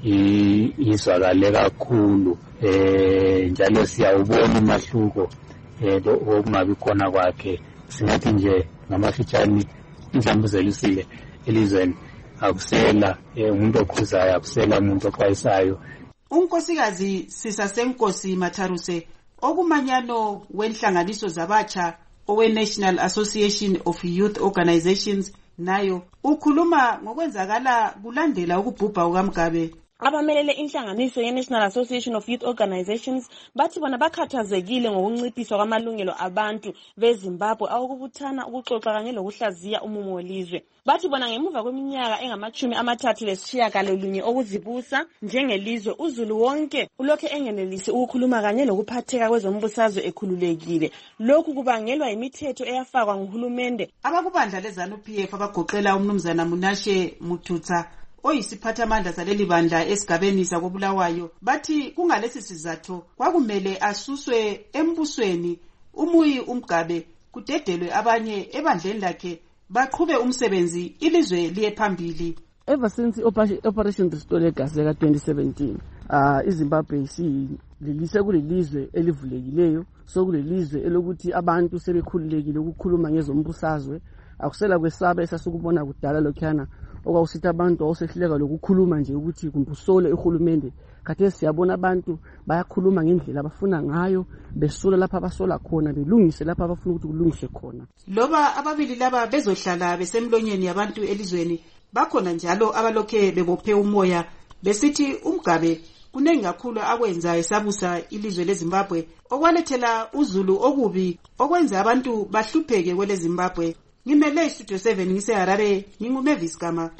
izwakale kakhulu eh njalo siyawubona umahluko eh okungabi khona kwakhe. Singathi nje ngamafitshane inhlambuzelisile elizweni akusela umuntu okhuzayo akusela umuntu oxwayisayo. unkosikazi Sisasenkosi Matharuse okumanyano wenhlanganiso zabatsha owe-National Association of Youth Organizations nayo ukhuluma ngokwenzakala kulandela ukubhubha kukaMgabe. Abamelele inhlanganiso ye-National Association of Youth Organizations bathi bona bakhathazekile ngokunciphiswa kwamalungelo abantu beZimbabwe awukubuthana ukuxoxa kanye lokuhlaziya umumo welizwe. Bathi bona ngemuva kweminyaka engamachumi amathathu lesishiyagalolunye okuzibusa njengelizwe uZulu wonke ulokhe engenelisi ukukhuluma kanye lokuphatheka kwezombusazwe ekhululekile. Lokhu kubangelwa imithetho eyafakwa nguhulumende. Abakubandla leZANU-P F abagoqela umnumzana Munashe Mututsa oyisiphathamandla saleli bandla esigabeni sakobulawayo bathi kungalesi sizathu kwakumele asuswe embusweni umuyi uMgabe kudedelwe abanye ebandleni lakhe baqhube umsebenzi ilizwe liye phambili. Ever since Operation Restore Legacy ka twenty seventeen uh, iZimbabwe sililise kulelizwe elivulekileyo sokulelizwe elokuthi abantu sebekhululekile ukukhuluma ngezombusazwe akusela kwesaba esasukubona kudala lokhana okwawusithi abantu awusehluleka lokukhuluma nje ukuthi kumbusole uhulumende kade siyabona abantu bayakhuluma ngendlela abafuna ngayo besola lapha abasola khona belungise lapha abafuna ukuthi kulungiswe khona. Loba ababili laba bezohlala besemlonyeni yabantu elizweni bakhona njalo abalokhe bebophe umoya besithi uMgabe kunengi kakhulu akwenza esabusa ilizwe leZimbabwe okwalethela uZulu okubi okwenza abantu bahlupheke kwele Zimbabwe. Ngimele Studio seven ngise Harare nginguMavis Gama.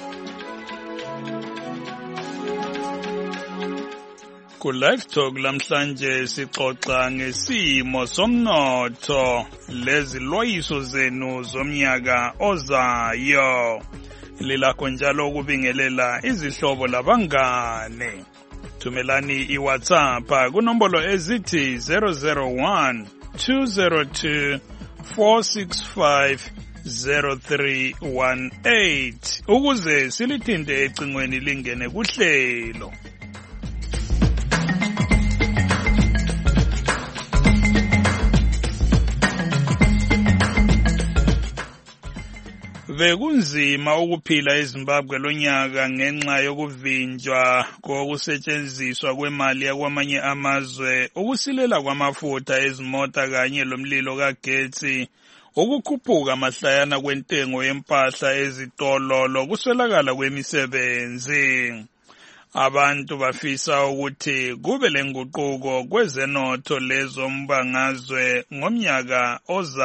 Ku Live Talk lamhlanje sixoxa ngesimo somnotho leziloyiso zenu zomnyaka ozayo. Lilakho njalo ukubingelela izihlobo labangane. Thumelani iWhatsApp kunombolo ezithi zero zero one two zero two four six five zero three one eight ukuze silithinde ecingweni lingene kuhlelo. Bekunzima ukuphila eZimbabwe lonyaka ngenxa yokuvinjwa kokusetshenziswa kwemali yakwamanye amazwe, ukusilela kwamafutha ezimota kanye lomlilo kagetsi, ukukhuphuka mahlayana kwentengo yempahla ezitolo lokuswelakala kwemisebenzi. Abantu bafisa ukuthi kube lenguquko kwezenotho lezombangazwe ngomnyaka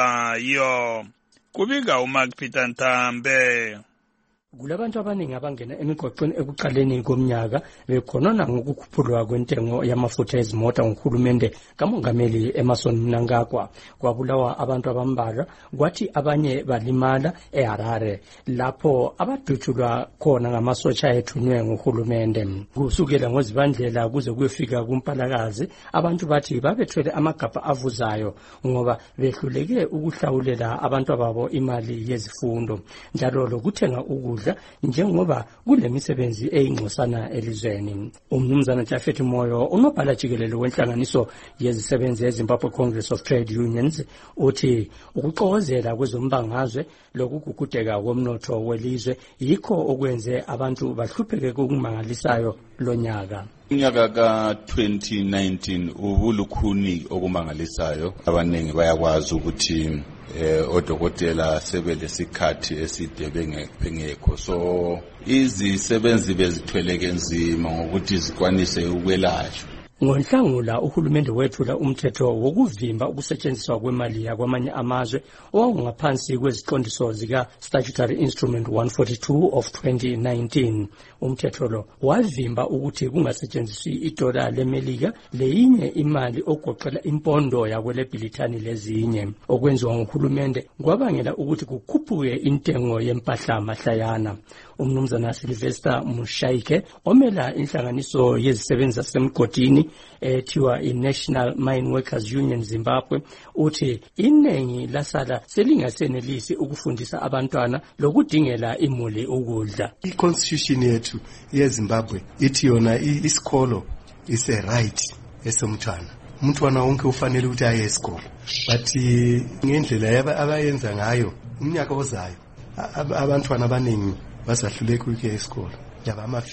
ozayo. Kubika uMark Peter Ntambe. Kulabantu abaningi abangena emigoqweni ekuqaleni komnyaka bekhonona ngokukhuphulwa kwentengo yamafutha ezimota nguhulumende kamongameli Emmerson Mnangagwa. Kwabulawa abantu abambalwa kwathi abanye balimala eHarare lapho abadutshulwa khona ngamasotsha ethunywe nguhulumende. Kusukela ngozibandlela kuze kuyefika kuMpalakazi abantu bathi babethwele amagabha avuzayo ngoba behluleke ukuhlawulela abantu ababo imali yezifundo njalo lokuthenga ukudla njengoba kulemisebenzi eyingxosana elizweni. Umnumzana Jafet Moyo unobhala jikelele wenhlanganiso yezisebenzi eZimbabwe Congress of Trade Unions uthi ukuxokozela kwezombangazwe lokugugudeka komnotho welizwe yikho okwenze abantu bahlupheke kokumangalisayo lonyaka. Unyaka ka twenty nineteen ubulukhuni okumangalisayo. Abaningi bayakwazi ukuthi eh odokotela sebelesikhathi eside bengekho, so izisebenzi bezithweleke nzima ngokuthi zikwanise ukwelashwa. Ngonhlangula uhulumende wethula umthetho wokuvimba ukusetshenziswa kwemali yakwamanye amazwe owawungaphansi kweziqondiso zika Statutory Instrument one forty-two of twenty nineteen. Umthetho lo wavimba ukuthi kungasetshenziswi idola leMelika leyinye imali ogoqela impondo yakwele Bhilithani lezinye. Okwenziwa nguhulumende kwabangela ukuthi kukhuphuke intengo yempahla mahlayana. Umnumzana Sylvester Mushaike omela inhlanganiso yezisebenzi zasemgodini ethiwa i-National Mine Workers Union Zimbabwe uthi inengi lasala selingasenelisi ukufundisa abantwana lokudingela imuli ukudla. I-constitution yethu yeZimbabwe ithi yona isikolo is a right esomntwana. Umntwana wonke ufanele ukuthi aye esikolo. But ngendlela abayenza ngayo umnyaka ozayo abantwana abaningi basahluleka ukuya esikolo yaba ama fees.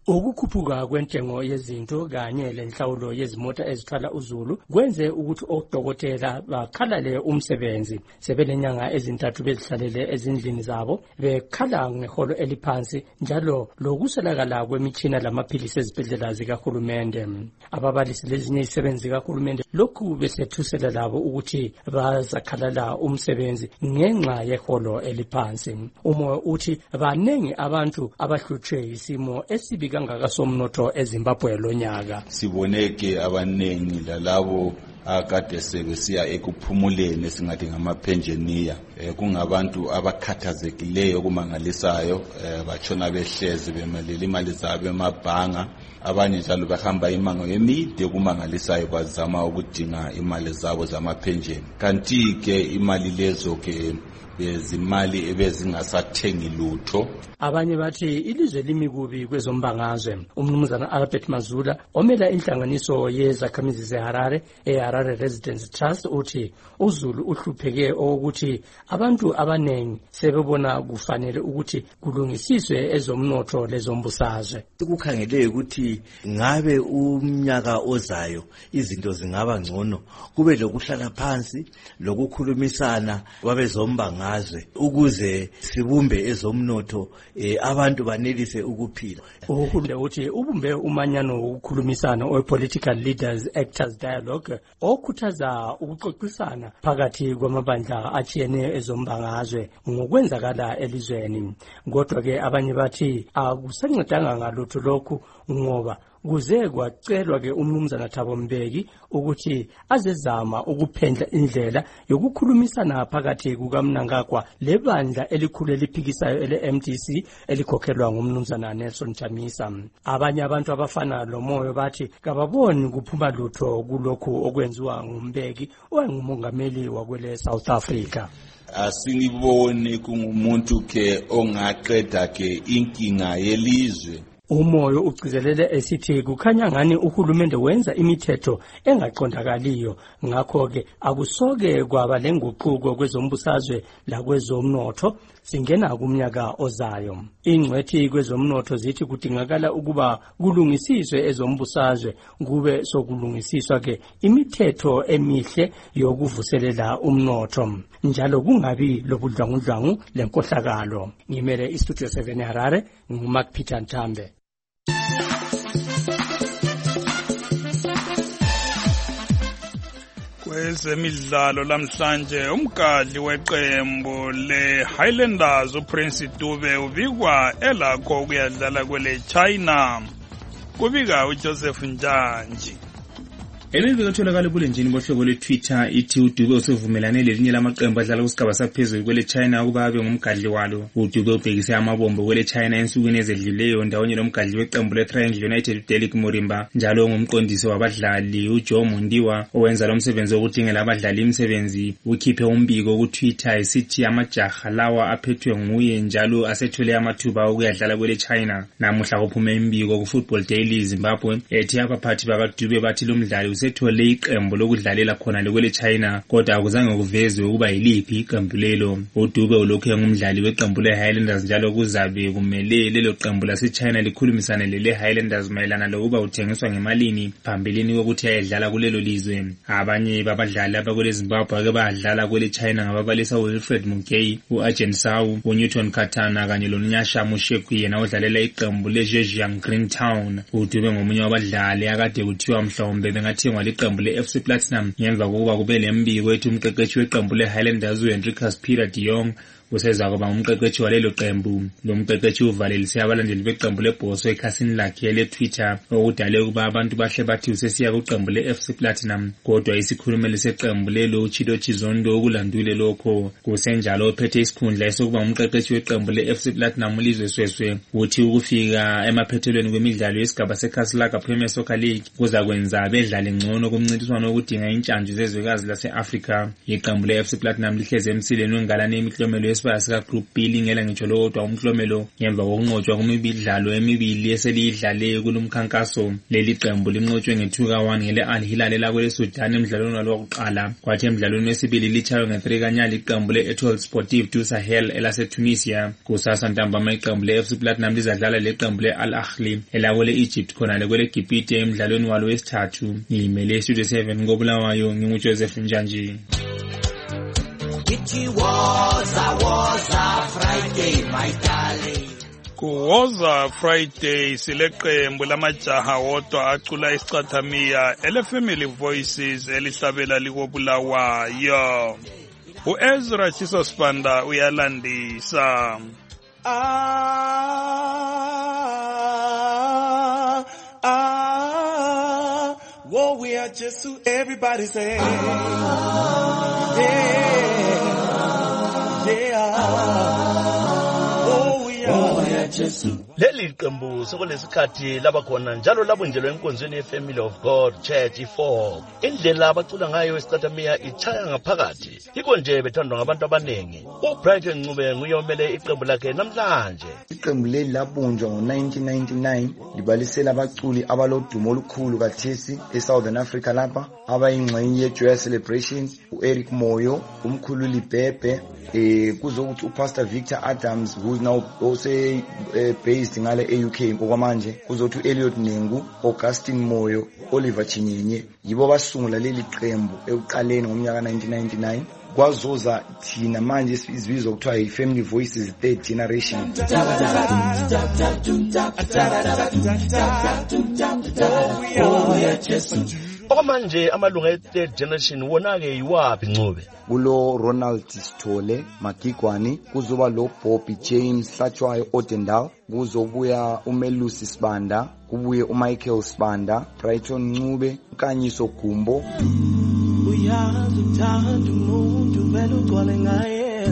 Ukukhuphuka kwentengo yezinto kanye lenhlawulo yezimota ezithwala uzulu kwenze ukuthi odokotela bakhalale umsebenzi. Sebenenyanga ezintathu bezihlalele ezindlini zabo bekhala ngeholo eliphansi njalo lokuswelakala kwemitshina lamaphilisi ezibhedlela zikahulumende. Ababalisi lezinye izisebenzi zikahulumende lokhu besethusela labo ukuthi bazakhalala umsebenzi ngenxa yeholo eliphansi. Umoya uthi banengi abantu abahlutshwe isimo esibi kangaka somnotho eZimbabwe lonyaka. Siboneke abanengi lalabo akade sebesiya ekuphumuleni singathi ngamapenjeniya kungabantu abakhathazekileyo kumangalisayo batshona behlezi bemelele imali zabo emabhanga, abanye njalo bahamba imango emide kumangalisayo bazama ukudinga imali zabo zamapenjeni. Kanti ke imali lezo ke bezimali ebezingasathengi lutho. Abanye bathi ilizwe limi kubi kwezombangazwe. Umnumzana Albert Mazula omela inhlanganiso yezakhamizi zeHarare eHarare Residence Trust uthi uZulu uhlupheke ukuthi abantu abanengi sebebona kufanele ukuthi kulungisiswe ezomnotho lezombusazwe. Ukukhangele ukuthi ngabe umnyaka ozayo izinto zingaba ngcono, kube lokuhlala phansi lokukhulumisana kwabezombangazwe ngazwe ukuze sibumbe ezomnotho eh, abantu banelise ukuphila. Uhulumende uthi ubumbe umanyano wokukhulumisana o political leaders actors dialogue okhuthaza ukuxoxisana phakathi kwamabandla atshiyeneyo ezombangazwe ngokwenzakala elizweni. Kodwa ke abanye bathi akusancedanga ngalutho lokhu ngoba kuze kwacelwa ke umnumzana Thabo Mbeki ukuthi azezama ukuphendla indlela yokukhulumisana phakathi kukaMnangagwa lebandla elikhulu eliphikisayo ele M D C elikhokhelwa ngumnumzana Nelson Chamisa. Abanye abantu abafana lomoyo bathi kababoni kuphuma lutho kulokhu okwenziwa nguMbeki owayengumongameli wakwele South Africa. Asingibone kungumuntu ke ongaqeda ke inkinga yelizwe. Umoyo ugcizelele esithi kukhanya ngani uhulumende wenza imithetho engaqondakaliyo, ngakho ke akusoke kwaba lenguquko kwezombusazwe lakwezomnotho singena kumnyaka ozayo. Ingcwethi kwezomnotho zithi kudingakala ukuba kulungisiswe ezombusazwe kube sokulungisiswa ke imithetho emihle yokuvuselela umnotho njalo kungabi lobudlwangudlwangu lenkohlakalo. Ngimele iStudio seven Harare, nguMark Peter Ntambe. Kwezemidlalo lamhlanje umgadli weqembu leHighlanders uPrince Dube ubikwa elakho ukuyadlala kwele China. Kubika uJoseph Njanji. Elivike tholakala bulenjini bohlobo lweTwitter ithi uDube usevumelane lelinye lamaqembu adlala kusigaba saphezulu kwele China ukuba abe ngumgadli walo. uDube ubhekise amabombo kwele China ensukwini ezedluleyo ndawonye lomgadli weqembu leTriangle United uDerek Morimba njalo ngumqondisi wabadlali uJoe Mondiwa owenza lo msebenzi wokudingela abadlali imisebenzi ukhiphe umbiko kuTwitter esithi amajaha lawa aphethwe nguye njalo asethule amathuba okuyadlala kwele China. Namuhla kuphume imbiko kuFootball Daily Zimbabwe ethi abaphathi bakaDube bathi lo mdlali sethole iqembu lokudlalela khona lekwele China kodwa akuzange kuvezwe ukuba yiliphi iqembu lelo. uDube ulokhu engumdlali weqembu leHighlanders njalo kuzabe kumele lelo qembu laseChina likhulumisane lele Highlanders mayelana lokuba uthengiswa ngemalini phambilini kokuthi ayedlala kulelo lizwe. Abanye babadlali abakwele Zimbabwe ake badlala kwele China ngababalisa uWilfred Mugay, uArjen Sau, uNewton Katana kanye loNyasha Mushekwi yena odlalela iqembu leZhejiang Greentown. uDube ngomunye wabadlali akade kuthiwa mhlawumbe bengathi ngwaliqembu leF C Platinum ngemva kokuba kube lembiko ethi umqeqeshi weqembu leHighlanders uHenricus Peter de Jong useza kuba umqeqeshi walelo qembu. Lo mqeqeshi uvalelise abalandeli beqembu leBoso ekhasini lakhe leTwitter okudale ukuba abantu bahle bathi usesiya kuqembu leF C Platinum kodwa isikhulumeli seqembu lelo uChido Chizondo okulandule lokho. Kusenjalo ophethe isikhundla esokuba umqeqeshi weqembu leF C Platinum ulizwe Sweswe uthi ukufika emaphethelweni kwemidlalo yesigaba seKaslaga Premier Soccer League kuza kwenza abedlali ngcono kumncintiswano wokudinga intshantshu zezwekazi lase-Africa. Iqembu leF C Platinum lihleze emsileni wengalane emiklomelo ngesibaya sika Group B lingela ngitsho lodwa umhlomelo ngemva kokunqotshwa kumibidlalo emibili eseliyidlale kulomkhankaso. Leli qembu linqotshwe nge-two ka one ngele Al Hilal elakwele Sudan emidlalweni walo wokuqala, kwathi emidlalweni wesibili litshaywe nge-three kanyali iqembu le-Etoile Sportive du Sahel elase-Tunisia. Kusasa ntambama iqembu le-F C Platinum lizadlala leqembu le-Al Ahly elakwele Egypt khonale kwele Gibhite emidlalweni walo wesithathu. Ngimele Studio seven ngobulawayo nginguJoseph Njanji. It was a was a Friday, my darling. Kuwoza Friday sileqembu lamajaha wodwa acula isicathamiya ele Family Voices elihlabela likobulawayo. uEzra Chiso Spanda uyalandisa. Ah, ah, whoa, we are just to everybody say, ah, yeah, yeah, oh, we are, oh, we are just to. Leli qembu sokulesikhathi labakhona njalo labunjelwe enkonzweni yeFamily of God Church four. Indlela abacula ngayo isicathamiya ichaya ngaphakathi. Yiko nje bethandwa ngabantu abanengi. uBrighton Ncube nguye omele iqembu lakhe namhlanje. Iqembu leli labunjwa ngo nineteen ninety-nine libalisela abaculi abalodumo olukhulu kathesi eSouthern Africa lapha abayingxenye yeJoy Celebration, uEric Moyo, umkhululi Bhebhe, eh kuzokuthi uPastor Victor Adams who is now also uh, based ngale e-U K ngokwamanje, kuzothi uElliot Nengu, Augustine Moyo, Oliver Chinyenye, yibo basungula leli qembu ekuqaleni ngomnyaka nineteen ninety-nine. Kwazoza thina manje isibizwa kuthiwa yiFamily Voices third generation. Okwamanje amalunga e-third generation wona-ke yiwaphi Ncube? Kulo Ronald Sithole Magigwani, kuzoba lo Bobby James Hlatshwayo Odendawo, kuzobuya uMelusi Sibanda, kubuye uMichael Sibanda, Brighton Ncube, Nkanyiso Gumbo. Uyazi uthanda umuntu vele ugcwale ngaye,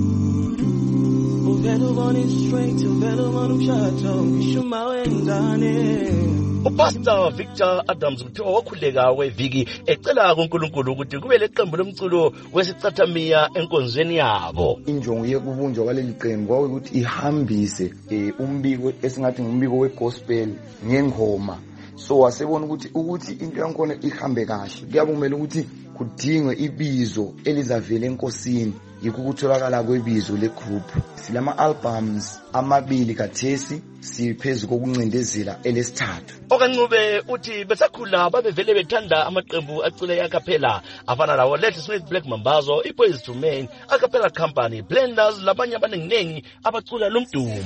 uvele ubone straight, uvele ubone umshado ngisho uma wengane. uPastor Victor Adams kuthiwa wakhuleka weviki ecela kuNkulunkulu ukuthi kube leqembu lomculo wesicathamiya enkonzweni yabo. Injongo yekubunjwa kwaleli qembu kwawukuthi ihambise umbiko esingathi ngumbiko wegospel ngengoma. So wasebona ukuthi ukuthi into yakhona ihambe kahle kuyabumela ukuthi kudingwe ibizo elizavela enkosini, yikho ukutholakala kwebizo le group. Silama albums amabili kathesi siphezulu kokuncindezela elesithathu. Okancube uthi besakhula babevele bethanda amaqembu acula yakapela afana lawo Let Smith Black Mambazo, iBoys to Men, Acapella Company, Blenders labanye abaningi abacula lomdumo.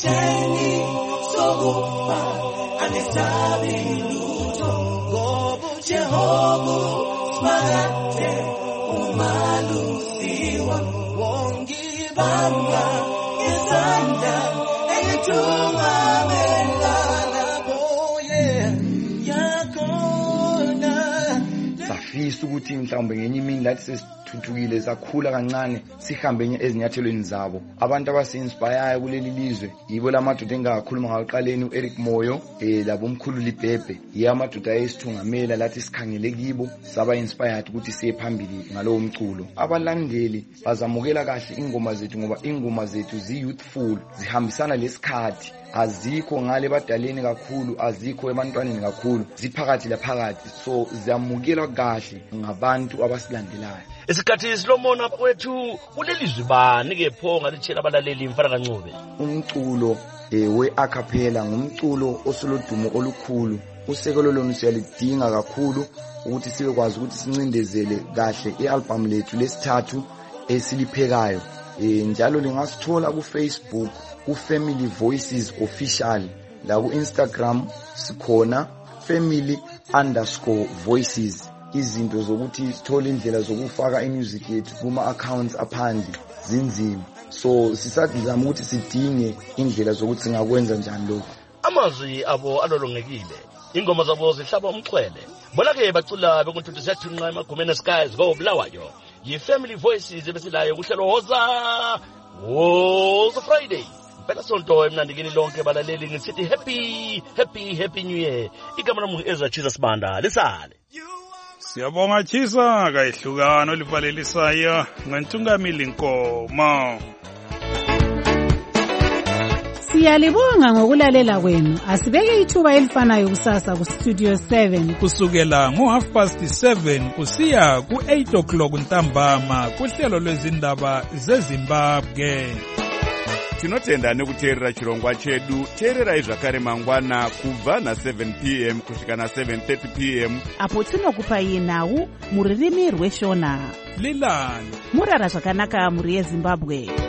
Umalusiwa wongibamba ngesandla elithuma melana boye yakona. Safisa ukuthi mhlawumbe ngenye imini lathi sesithuthukile sakhula kancane sihambe ezinyathelweni zabo. Abantu abasi-inspire kuleli lizwe yibo lamadoda engakhuluma ngaqaleni uEric Moyo, eh labo umkhululi Bhebhe, yamadoda ayesithungamela lathi sikhangele kibo saba inspired ukuthi siye phambili ngalowo mculo. Abalandeli bazamukela kahle ingoma zethu ngoba ingoma zethu zi-youthful, zihambisana lesikhathi, azikho ngale badaleni kakhulu, azikho ebantwaneni kakhulu, ziphakathi laphakathi, so ziyamukela kahle ngabantu abasilandelayo. Isikhathi silomona kwethu kulelizwe bani ke pho ngalitshela abalaleli mfana kaNcube? Umculo eh we acapella ngumculo osolodumo olukhulu. Usekelo lona siyalidinga kakhulu ukuthi sibe kwazi ukuthi sincindezele kahle ialbum lethu lesithathu esiliphekayo. Eh njalo lingasithola ku Facebook uFamily Voices Official, la ku Instagram sikhona family underscore voices. Izinto zokuthi sithole indlela zokufaka imusic yethu kuma accounts aphandle zinzima, so sisadizama ukuthi sidinge indlela zokuthi singakwenza njani lokho. Amazwi abo alolongekile, ingoma zabo zihlaba umxhwele. Bona ke bacula bekuntuthisa nqa emagumeni skies go Bulawayo. yiFamily Voices ebesilayo kuhlelo hoza woza Friday. Phela sonto emnandikini lonke balaleli ngisithi happy happy happy new year. Igama lami uEzra Chiso Spanda lisale. Siyabonga Chisa kayihlukana olivalelisayo ngentungamili inkomo. Siyalibonga ngokulalela kwenu. Asibeke ithuba elifanayo kusasa ku Studio seven kusukela ngo half past seven kusiya ku eight o'clock ntambama kuhlelo lwezindaba zeZimbabwe. Tinotenda nekuteerera chirongwa chedu. Teererai zvakare mangwana kubva na seven p m kusvika na seven thirty p m apo tinokupai nhau muririmi rweshona. Lilani murara zvakanaka muri yeZimbabwe.